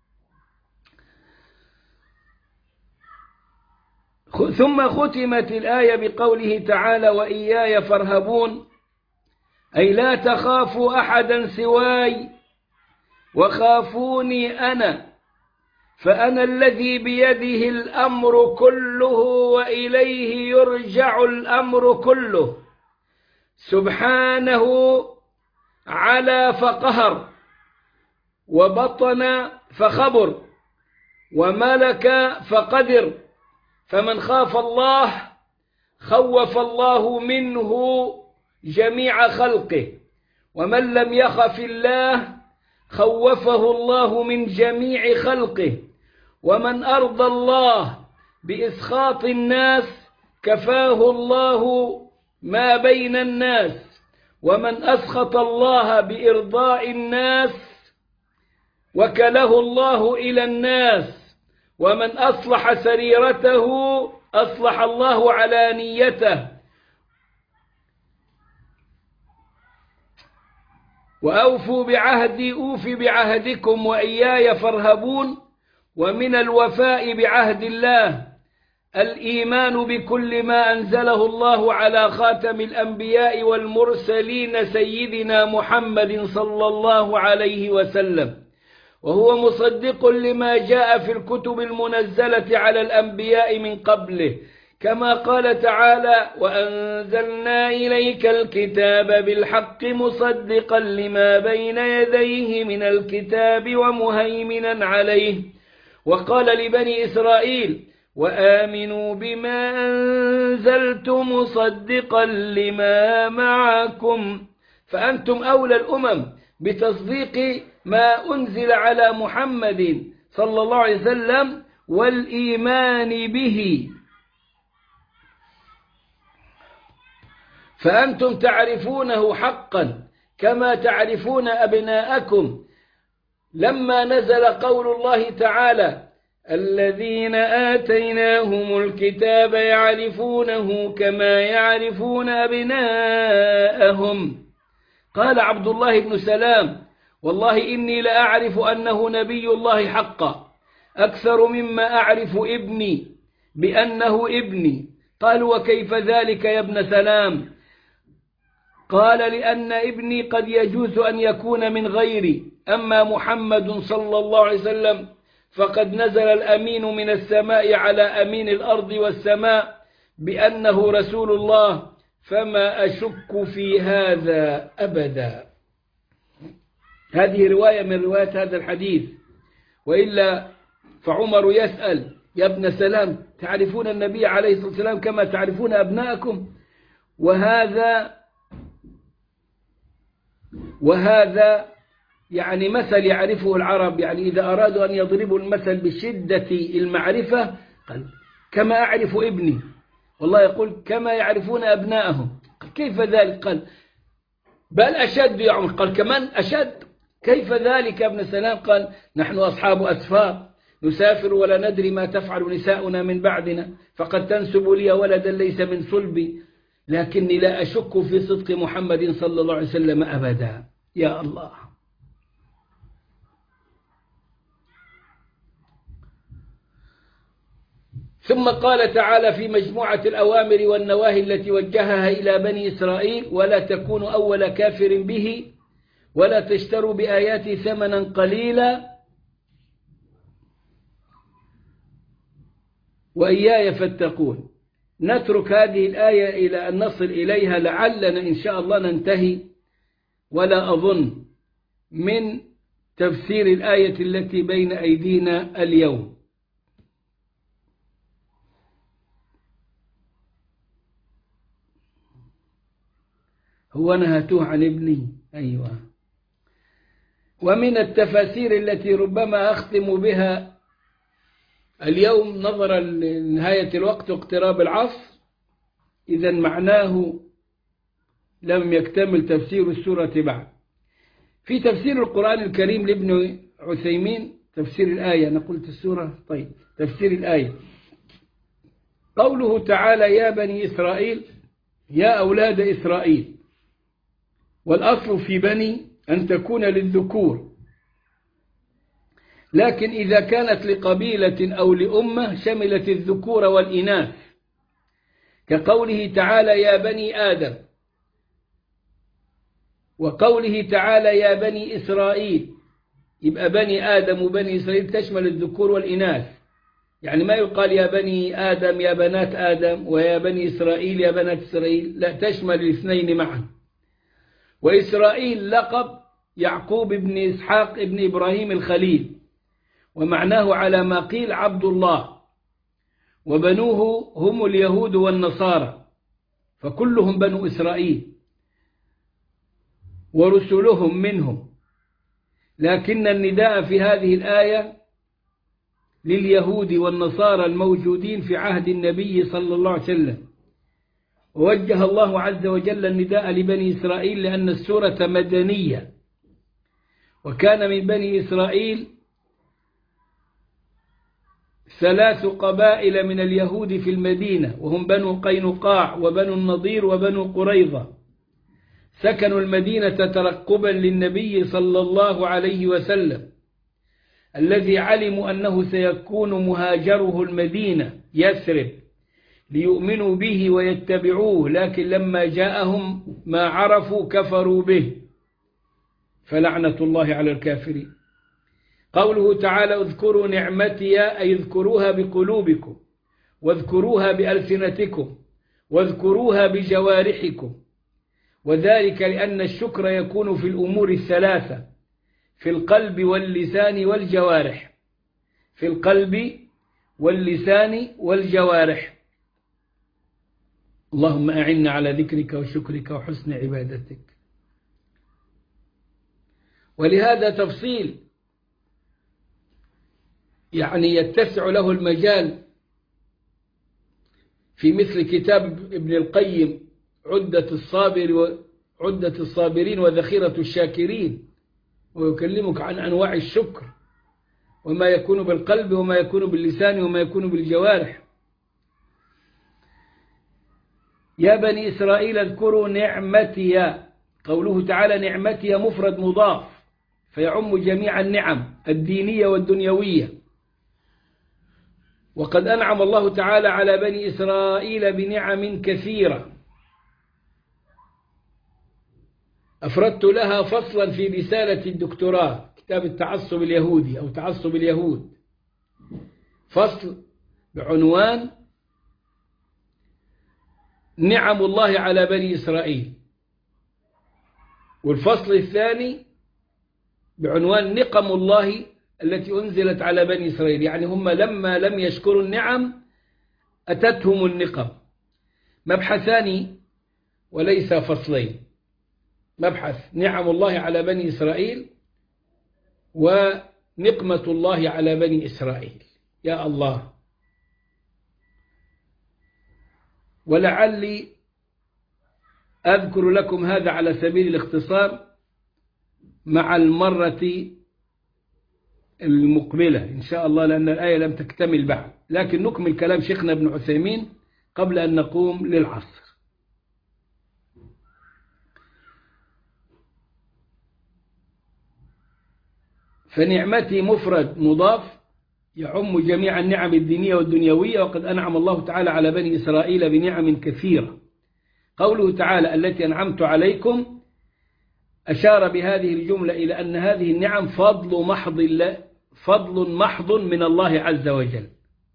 ثم ختمت الآية بقوله تعالى وإياي فارهبون، أي لا تخافوا أحدا سواي وخافوني أنا، فأنا الذي بيده الأمر كله وإليه يرجع الأمر كله، سبحانه علا فقهر وبطن فخبر وملك فقدر، فمن خاف الله خوف الله منه جميع خلقه، ومن لم يخف الله خوفه الله من جميع خلقه، ومن أرضى الله بإسخاط الناس كفاه الله ما بين الناس، ومن أسخط الله بإرضاء الناس وكله الله إلى الناس، ومن أصلح سريرته أصلح الله علانيته. وأوفوا بعهدي أوف بعهدكم وإياي فارهبون. ومن الوفاء بعهد الله الإيمان بكل ما أنزله الله على خاتم الأنبياء والمرسلين سيدنا محمد صلى الله عليه وسلم، وهو مصدق لما جاء في الكتب المنزلة على الأنبياء من قبله، كما قال تعالى وأنزلنا إليك الكتاب بالحق مصدقا لما بين يديه من الكتاب ومهيمنا عليه. وقال لبني إسرائيل وآمنوا بما أنزلت مصدقا لما معكم، فأنتم أولى الأمم بتصديق ما أنزل على محمد صلى الله عليه وسلم والإيمان به، فأنتم تعرفونه حقا كما تعرفون أبناءكم. لما نزل قول الله تعالى الذين آتيناهم الكتاب يعرفونه كما يعرفون أبناءهم، قال عبد الله بن سلام والله إني لأعرف أنه نبي الله حقا أكثر مما أعرف ابني بأنه ابني. قالوا وكيف ذلك يا ابن سلام؟ قال لأن ابني قد يجوز أن يكون من غيري، أما محمد صلى الله عليه وسلم فقد نزل الأمين من السماء على أمين الأرض والسماء بأنه رسول الله، فما أشك في هذا أبدا. هذه رواية من رواية هذا الحديث. وإلا فعمر يسأل يا ابن سلام تعرفون النبي عليه الصلاة والسلام كما تعرفون أبناءكم؟ وهذا وهذا يعني مثل يعرفه العرب، يعني إذا أرادوا أن يضربوا المثل بشدة المعرفة قال كما أعرف ابني، والله يقول كما يعرفون أبناءهم. كيف ذلك؟ قال بل أشد يا عمر. قال كمان أشد. كيف ذلك يا ابن سلام؟ قال نحن أصحاب أسفار نسافر ولا ندري ما تفعل نساؤنا من بعدنا، فقد تنسب لي ولدا ليس من صلبي، لكني لا أشك في صدق محمد صلى الله عليه وسلم أبدا. يا الله. ثم قال تعالى في مجموعة الأوامر والنواهي التي وجهها إلى بني إسرائيل ولا تكونوا أول كافر به ولا تشتروا بآياتي ثمنا قليلا وإياي فاتقون. نترك هذه الآية إلى أن نصل إليها لعلنا إن شاء الله ننتهي، ولا أظن من تفسير الآية التي بين أيدينا اليوم. هو نهته عن ابني. أيوة. ومن التفاسير التي ربما أختم بها اليوم نظرا لنهاية الوقت واقتراب العصر، إذا معناه لم يكتمل تفسير السورة بعد. في تفسير القرآن الكريم لابن عثيمين تفسير الآية، أنا قلت السورة طيب تفسير الآية، قوله تعالى يا بني إسرائيل، يا أولاد إسرائيل، والأصل في بني أن تكون للذكور، لكن إذا كانت لقبيلة أو لأمة شملت الذكور والإناث، كقوله تعالى يا بني آدم، وقوله تعالى يا بني إسرائيل، يبقى بني آدم وبني إسرائيل تشمل الذكور والإناث، يعني ما يقال يا بني آدم يا بنات آدم ويا بني إسرائيل يا بنات إسرائيل، لا، تشمل الاثنين معا. وإسرائيل لقب يعقوب بن إسحاق بن إبراهيم الخليل، ومعناه على ما قيل عبد الله، وبنوه هم اليهود والنصارى، فكلهم بنو إسرائيل ورسلهم منهم، لكن النداء في هذه الآية لليهود والنصارى الموجودين في عهد النبي صلى الله عليه وسلم. ووجه الله عز وجل النداء لبني إسرائيل لأن السورة مدنية، وكان من بني إسرائيل ثلاث قبائل من اليهود في المدينة، وهم بنو قينقاع وبنو النضير وبنو قريظة، سكنوا المدينة ترقبا للنبي صلى الله عليه وسلم، الذي علموا أنه سيكون مهاجره المدينة يثرب ليؤمنوا به ويتبعوه، لكن لما جاءهم ما عرفوا كفروا به، فلعنة الله على الكافرين. قوله تعالى اذكروا نعمتي، أي اذكروها بقلوبكم، واذكروها بألسنتكم، واذكروها بجوارحكم، وذلك لأن الشكر يكون في الأمور الثلاثة، في القلب واللسان والجوارح، في القلب واللسان والجوارح. اللهم أعنا على ذكرك وشكرك وحسن عبادتك. ولهذا تفصيل يعني يتسع له المجال في مثل كتاب ابن القيم عدة الصابر وعدة الصابرين وذخيرة الشاكرين، ويكلمك عن أنواع الشكر وما يكون بالقلب وما يكون باللسان وما يكون بالجوارح. يا بني إسرائيل اذكروا نعمتي، قوله تعالى نعمتي مفرد مضاف فيعم جميع النعم الدينية والدنيوية، وقد أنعم الله تعالى على بني إسرائيل بنعم كثيرة أفردت لها فصلا في رسالة الدكتوراه، كتاب التعصب اليهودي أو تعصب اليهود، فصل بعنوان نعم الله على بني إسرائيل، والفصل الثاني بعنوان نقم الله التي أنزلت على بني إسرائيل، يعني هم لما لم يشكروا النعم أتتهم النقم. مبحثان وليس فصلين، مبحث نعم الله على بني إسرائيل ونقمة الله على بني إسرائيل. يا الله. ولعلي أذكر لكم هذا على سبيل الاختصار مع المرة المقبلة إن شاء الله، لأن الآية لم تكتمل بعد، لكن نكمل كلام شيخنا ابن عثيمين قبل أن نقوم للعصر. فنعمتي مفرد مضاف يعم جميع النعم الدينية والدنيوية، وقد أنعم الله تعالى على بني إسرائيل بنعم كثيرة. قوله تعالى التي أنعمت عليكم أشار بهذه الجملة إلى أن هذه النعم فضل محض الله، فضل محض من الله عز وجل،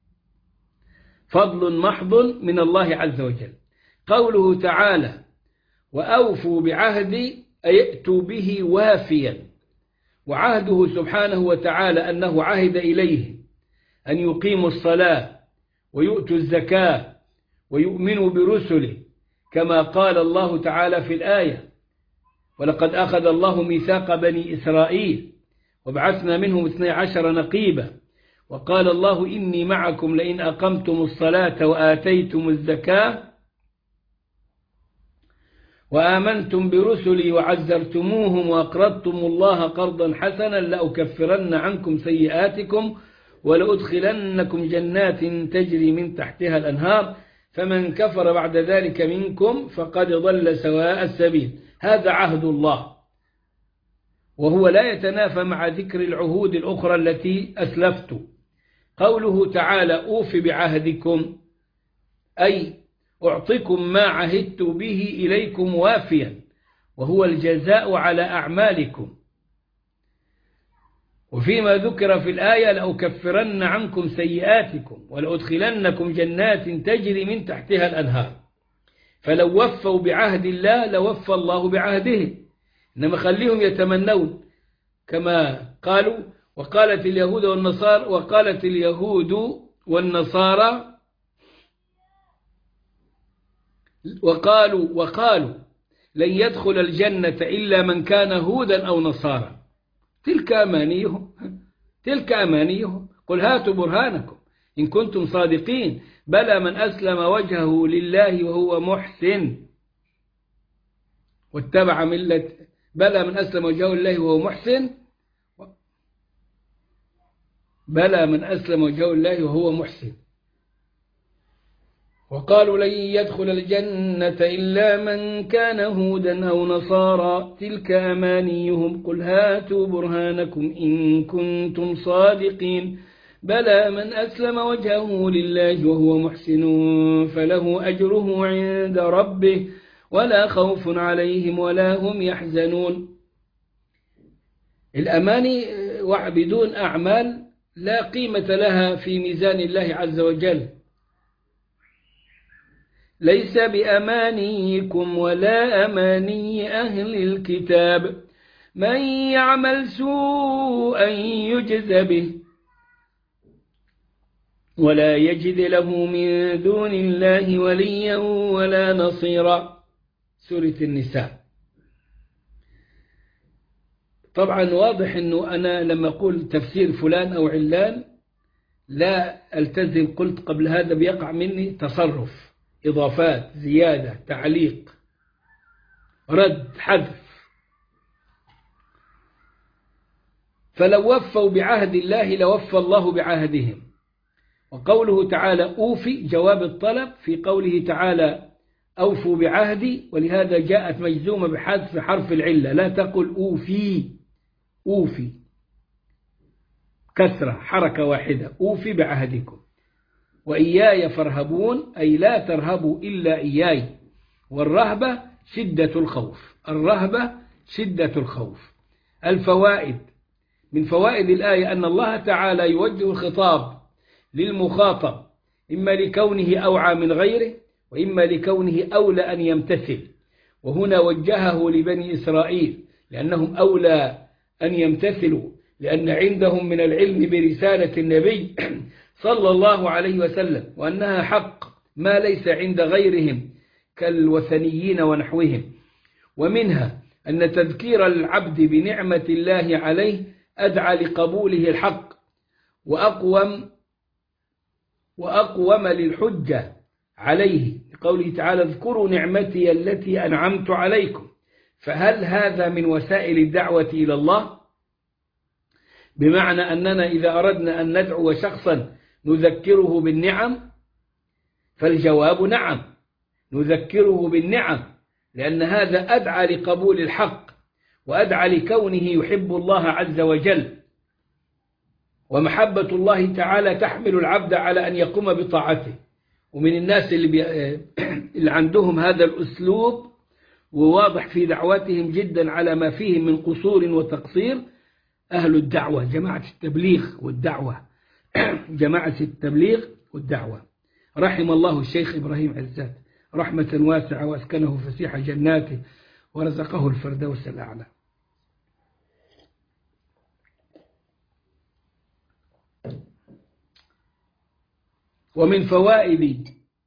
فضل محض من الله عز وجل. قوله تعالى وأوفوا بعهدي أيأتوا به وافيا، وعهده سبحانه وتعالى أنه عهد إليه أن يقيموا الصلاة ويؤتوا الزكاة ويؤمنوا برسله، كما قال الله تعالى في الآية ولقد أخذ الله ميثاق بني إسرائيل وبعثنا منهم اثني عشر نقيبا، وقال الله إني معكم لئن أقمتم الصلاة وآتيتم الزكاة وآمنتم برسلي وعزرتموهم وأقرضتم الله قرضا حسنا لأكفرن عنكم سيئاتكم ولأدخلنكم جنات تجري من تحتها الأنهار فمن كفر بعد ذلك منكم فقد ضل سواء السبيل. هذا عهد الله، وهو لا يتنافى مع ذكر العهود الأخرى التي أسلفت. قوله تعالى أوف بعهدكم أي أعطيكم ما عهدت به إليكم وافيا، وهو الجزاء على أعمالكم. وفيما ذكر في الآية لأكفرن عنكم سيئاتكم ولأدخلنكم جنات تجري من تحتها الأنهار. فلو وفوا بعهد الله لوفى الله بعهده، إنما خليهم يتمنون كما قالوا. وقالت اليهود والنصارى وقالت اليهود والنصارى وقالوا وقالوا لن يدخل الجنة إلا من كان هودا أو نصارى. تلك أمانيهم تلك أمانيهم قل هاتوا برهانكم إن كنتم صادقين بلى من أسلم وجهه لله وهو محسن واتبع ملة بلى من أسلم وجهه لله وهو محسن بلى من أسلم وجهه لله وهو محسن. وقالوا لن يدخل الجنة إلا من كان هودا أو نصارى تلك أمانيهم قل هاتوا برهانكم إن كنتم صادقين بلى من أسلم وجهه لله وهو محسن فله أجره عند ربه ولا خوف عليهم ولا هم يحزنون. الأماني بدون أعمال لا قيمة لها في ميزان الله عز وجل. ليس بأمانيكم ولا أماني أهل الكتاب من يعمل سوءا يجز به ولا يجد له من دون الله وليا ولا نصيرا. سورة النساء. طبعا واضح أنه أنا لما أقول تفسير فلان أو علان لا ألتزم، قلت قبل هذا بيقع مني تصرف، إضافات، زيادة، تعليق، رد، حذف. فلو وفوا بعهد الله لوفى الله بعهدهم. وقوله تعالى أوفي جواب الطلب في قوله تعالى أوفوا بعهدي، ولهذا جاءت مجزومة بحذف حرف العلة. لا تقل أوفي أوفي كسرة حركة واحدة أوفي بعهدكم. وإياي فارهبون أي لا ترهبوا إلا إياي. والرهبة شدة الخوف الرهبة شدة الخوف. الفوائد: من فوائد الآية أن الله تعالى يوجه الخطاب للمخاطب إما لكونه أوعى من غيره وإما لكونه أولى أن يمتثل. وهنا وجهه لبني إسرائيل لأنهم أولى أن يمتثلوا، لأن عندهم من العلم برسالة النبي صلى الله عليه وسلم وأنها حق ما ليس عند غيرهم كالوثنيين ونحوهم. ومنها أن تذكير العبد بنعمة الله عليه أدعى لقبوله الحق وأقوم وأقوم للحجة عليه، لقوله تعالى اذكروا نعمتي التي أنعمت عليكم. فهل هذا من وسائل الدعوة إلى الله؟ بمعنى أننا إذا أردنا أن ندعو شخصا نذكره بالنعم، فالجواب نعم، نذكره بالنعم، لأن هذا أدعى لقبول الحق وأدعى لكونه يحب الله عز وجل. ومحبة الله تعالى تحمل العبد على أن يقوم بطاعته. ومن الناس اللي, بي... اللي عندهم هذا الأسلوب وواضح في دعواتهم جدا على ما فيه من قصور وتقصير أهل الدعوة، جماعة التبليغ والدعوة جماعة التبليغ والدعوة. رحم الله الشيخ إبراهيم عزات رحمة واسعة وأسكنه فسيح جناته ورزقه الفردوس الأعلى. ومن فوائد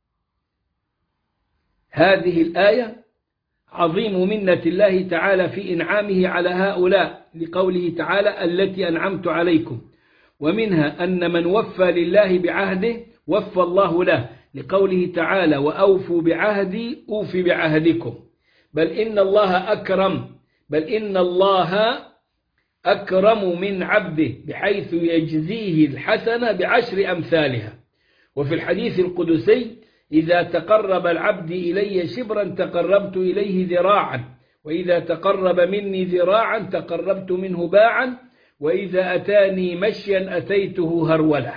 هذه الآية عظيم منة الله تعالى في إنعامه على هؤلاء، لقوله تعالى التي أنعمت عليكم. ومنها أن من وفى لله بعهده وفى الله له، لقوله تعالى وأوفوا بعهدي أوفي بعهدكم، بل إن الله أكرم بل إن الله أكرم من عبده بحيث يجزيه الحسنة بعشر أمثالها. وفي الحديث القدسي: إذا تقرب العبد إلي شبرا تقربت إليه ذراعا، وإذا تقرب مني ذراعا تقربت منه باعا، وإذا أتاني مشيا أتيته هرولا.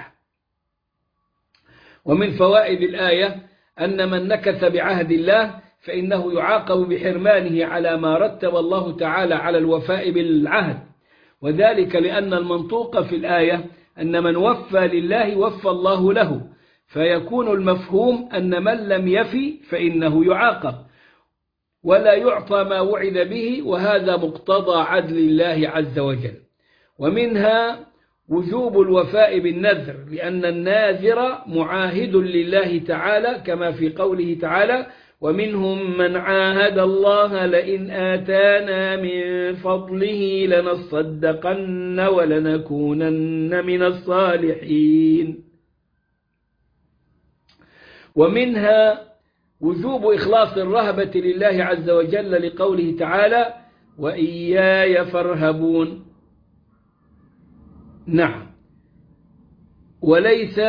ومن فوائد الآية أن من نكث بعهد الله فإنه يعاقب بحرمانه على ما رتب الله تعالى على الوفاء بالعهد، وذلك لأن المنطوق في الآية أن من وفى لله وفى الله له، فيكون المفهوم أن من لم يفي فإنه يعاقب ولا يعطى ما وعد به، وهذا مقتضى عدل الله عز وجل. ومنها وجوب الوفاء بالنذر، لأن الناذر معاهد لله تعالى كما في قوله تعالى: ومنهم من عاهد الله لئن آتانا من فضله لنصدقن ولنكونن من الصالحين. ومنها وجوب إخلاص الرهبة لله عز وجل لقوله تعالى: وإياي فارهبون. نعم. وليس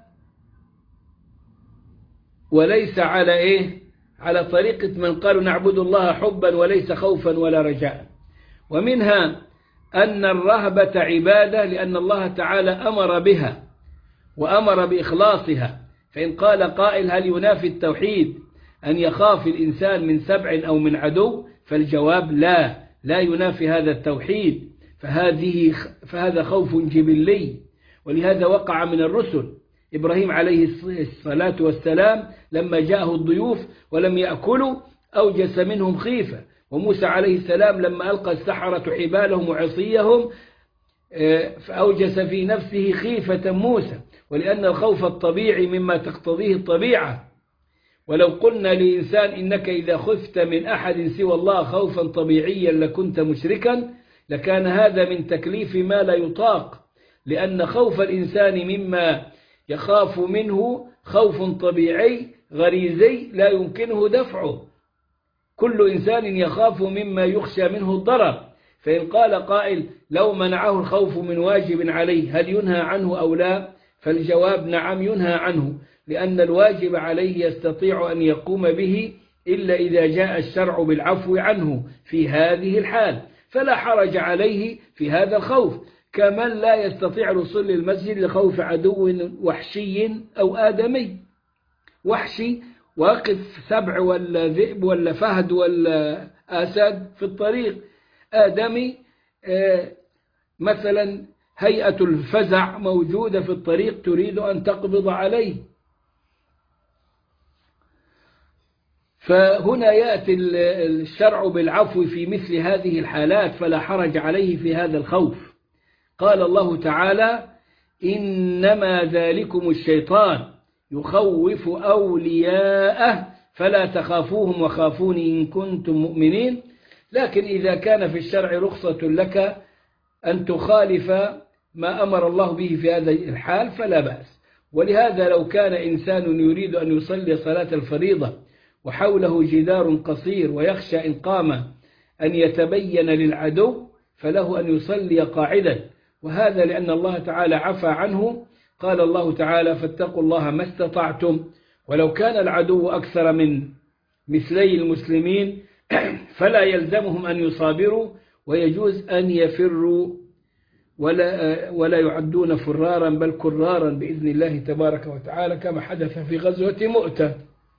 وليس على إيه؟ على طريقة من قالوا نعبد الله حبا وليس خوفا ولا رجاء. ومنها أن الرهبة عبادة، لأن الله تعالى أمر بها وأمر بإخلاصها. فإن قال قائل: هل ينافي التوحيد أن يخاف الإنسان من سبع أو من عدو؟ فالجواب: لا لا ينافي هذا التوحيد، فهذه فهذا خوف جبلي. ولهذا وقع من الرسل إبراهيم عليه الصلاة والسلام لما جاءه الضيوف ولم يأكلوا أوجس منهم خيفة، وموسى عليه السلام لما ألقى السحرة حبالهم وعصيهم فأوجس في نفسه خيفة موسى، ولأن الخوف الطبيعي مما تقتضيه الطبيعة. ولو قلنا لإنسان إنك إذا خفت من أحد سوى الله خوفا طبيعيا لكنت مشركا، لكان هذا من تكليف ما لا يطاق، لأن خوف الإنسان مما يخاف منه خوف طبيعي غريزي لا يمكنه دفعه. كل إنسان يخاف مما يخشى منه الضرر. فإن قال قائل: لو منعه الخوف من واجب عليه هل ينهى عنه أو لا؟ فالجواب: نعم ينهى عنه، لأن الواجب عليه يستطيع أن يقوم به إلا إذا جاء الشرع بالعفو عنه في هذه الحال، فلا حرج عليه في هذا الخوف، كمن لا يستطيع الوصول للمسجد لخوف عدو وحشي أو آدمي. وحشي واقف سبع ولا ذئب ولا فهد ولا أسد في الطريق، آدمي مثلا هيئة الفزع موجودة في الطريق تريد أن تقبض عليه. فهنا يأتي الشرع بالعفو في مثل هذه الحالات، فلا حرج عليه في هذا الخوف. قال الله تعالى: إنما ذلكم الشيطان يخوف أولياءه فلا تخافوهم وخافون إن كنتم مؤمنين. لكن إذا كان في الشرع رخصة لك أن تخالف ما أمر الله به في هذا الحال فلا بأس. ولهذا لو كان إنسان يريد أن يصلي صلاة الفريضة وحوله جدار قصير ويخشى إن قام أن يتبين للعدو فله أن يصلي قاعدا، وهذا لأن الله تعالى عفى عنه. قال الله تعالى: فاتقوا الله ما استطعتم. ولو كان العدو أكثر من مثلي المسلمين فلا يلزمهم أن يصابروا، ويجوز أن يفروا ولا, ولا يعدون فرارا بل كرارا بإذن الله تبارك وتعالى، كما حدث في غزوة مؤتة.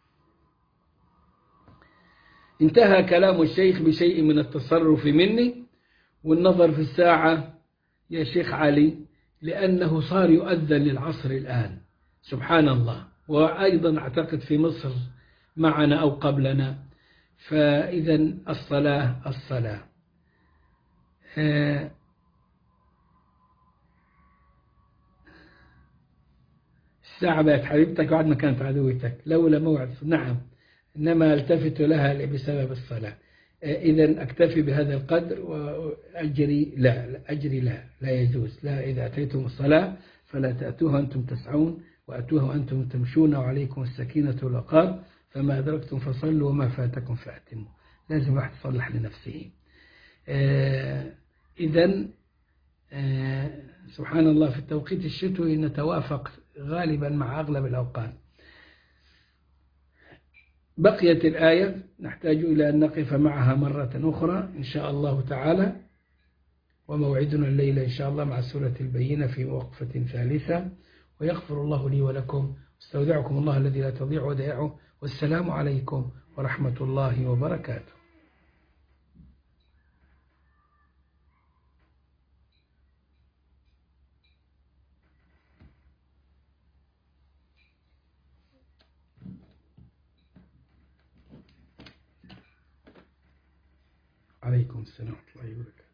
انتهى كلام الشيخ بشيء من التصرف مني والنظر في الساعة يا شيخ علي، لأنه صار يؤذن للعصر الآن سبحان الله، وأيضا أعتقد في مصر معنا أو قبلنا. فإذا الصلاة الصلاة الساعة بقت حبيبتك وعد ما كانت عدوتك لولا موعد. نعم، إنما التفت لها بسبب الصلاة. إذا أكتفي بهذا القدر وأجري لا أجري لا لا يجوز. لا، إذا أتيتم الصلاة فلا تأتوها أنتم تسعون وأتوها وأنتم تمشون وعليكم السكينة والوقار. فما أدركتم فصلوا وما فاتكم فأتموا. لازم واحد يصلح لنفسه. آه إذن آه سبحان الله في التوقيت الشتوي نتوافق غالبا مع أغلب الأوقات. بقيت الآية نحتاج إلى أن نقف معها مرة أخرى إن شاء الله تعالى، وموعدنا الليلة إن شاء الله مع سورة البينة في وقفة ثالثة. ويغفر الله لي ولكم، استودعكم الله الذي لا تضيع ودائعه، والسلام عليكم ورحمة الله وبركاته. عليكم السلام ورحمة الله وبركاته.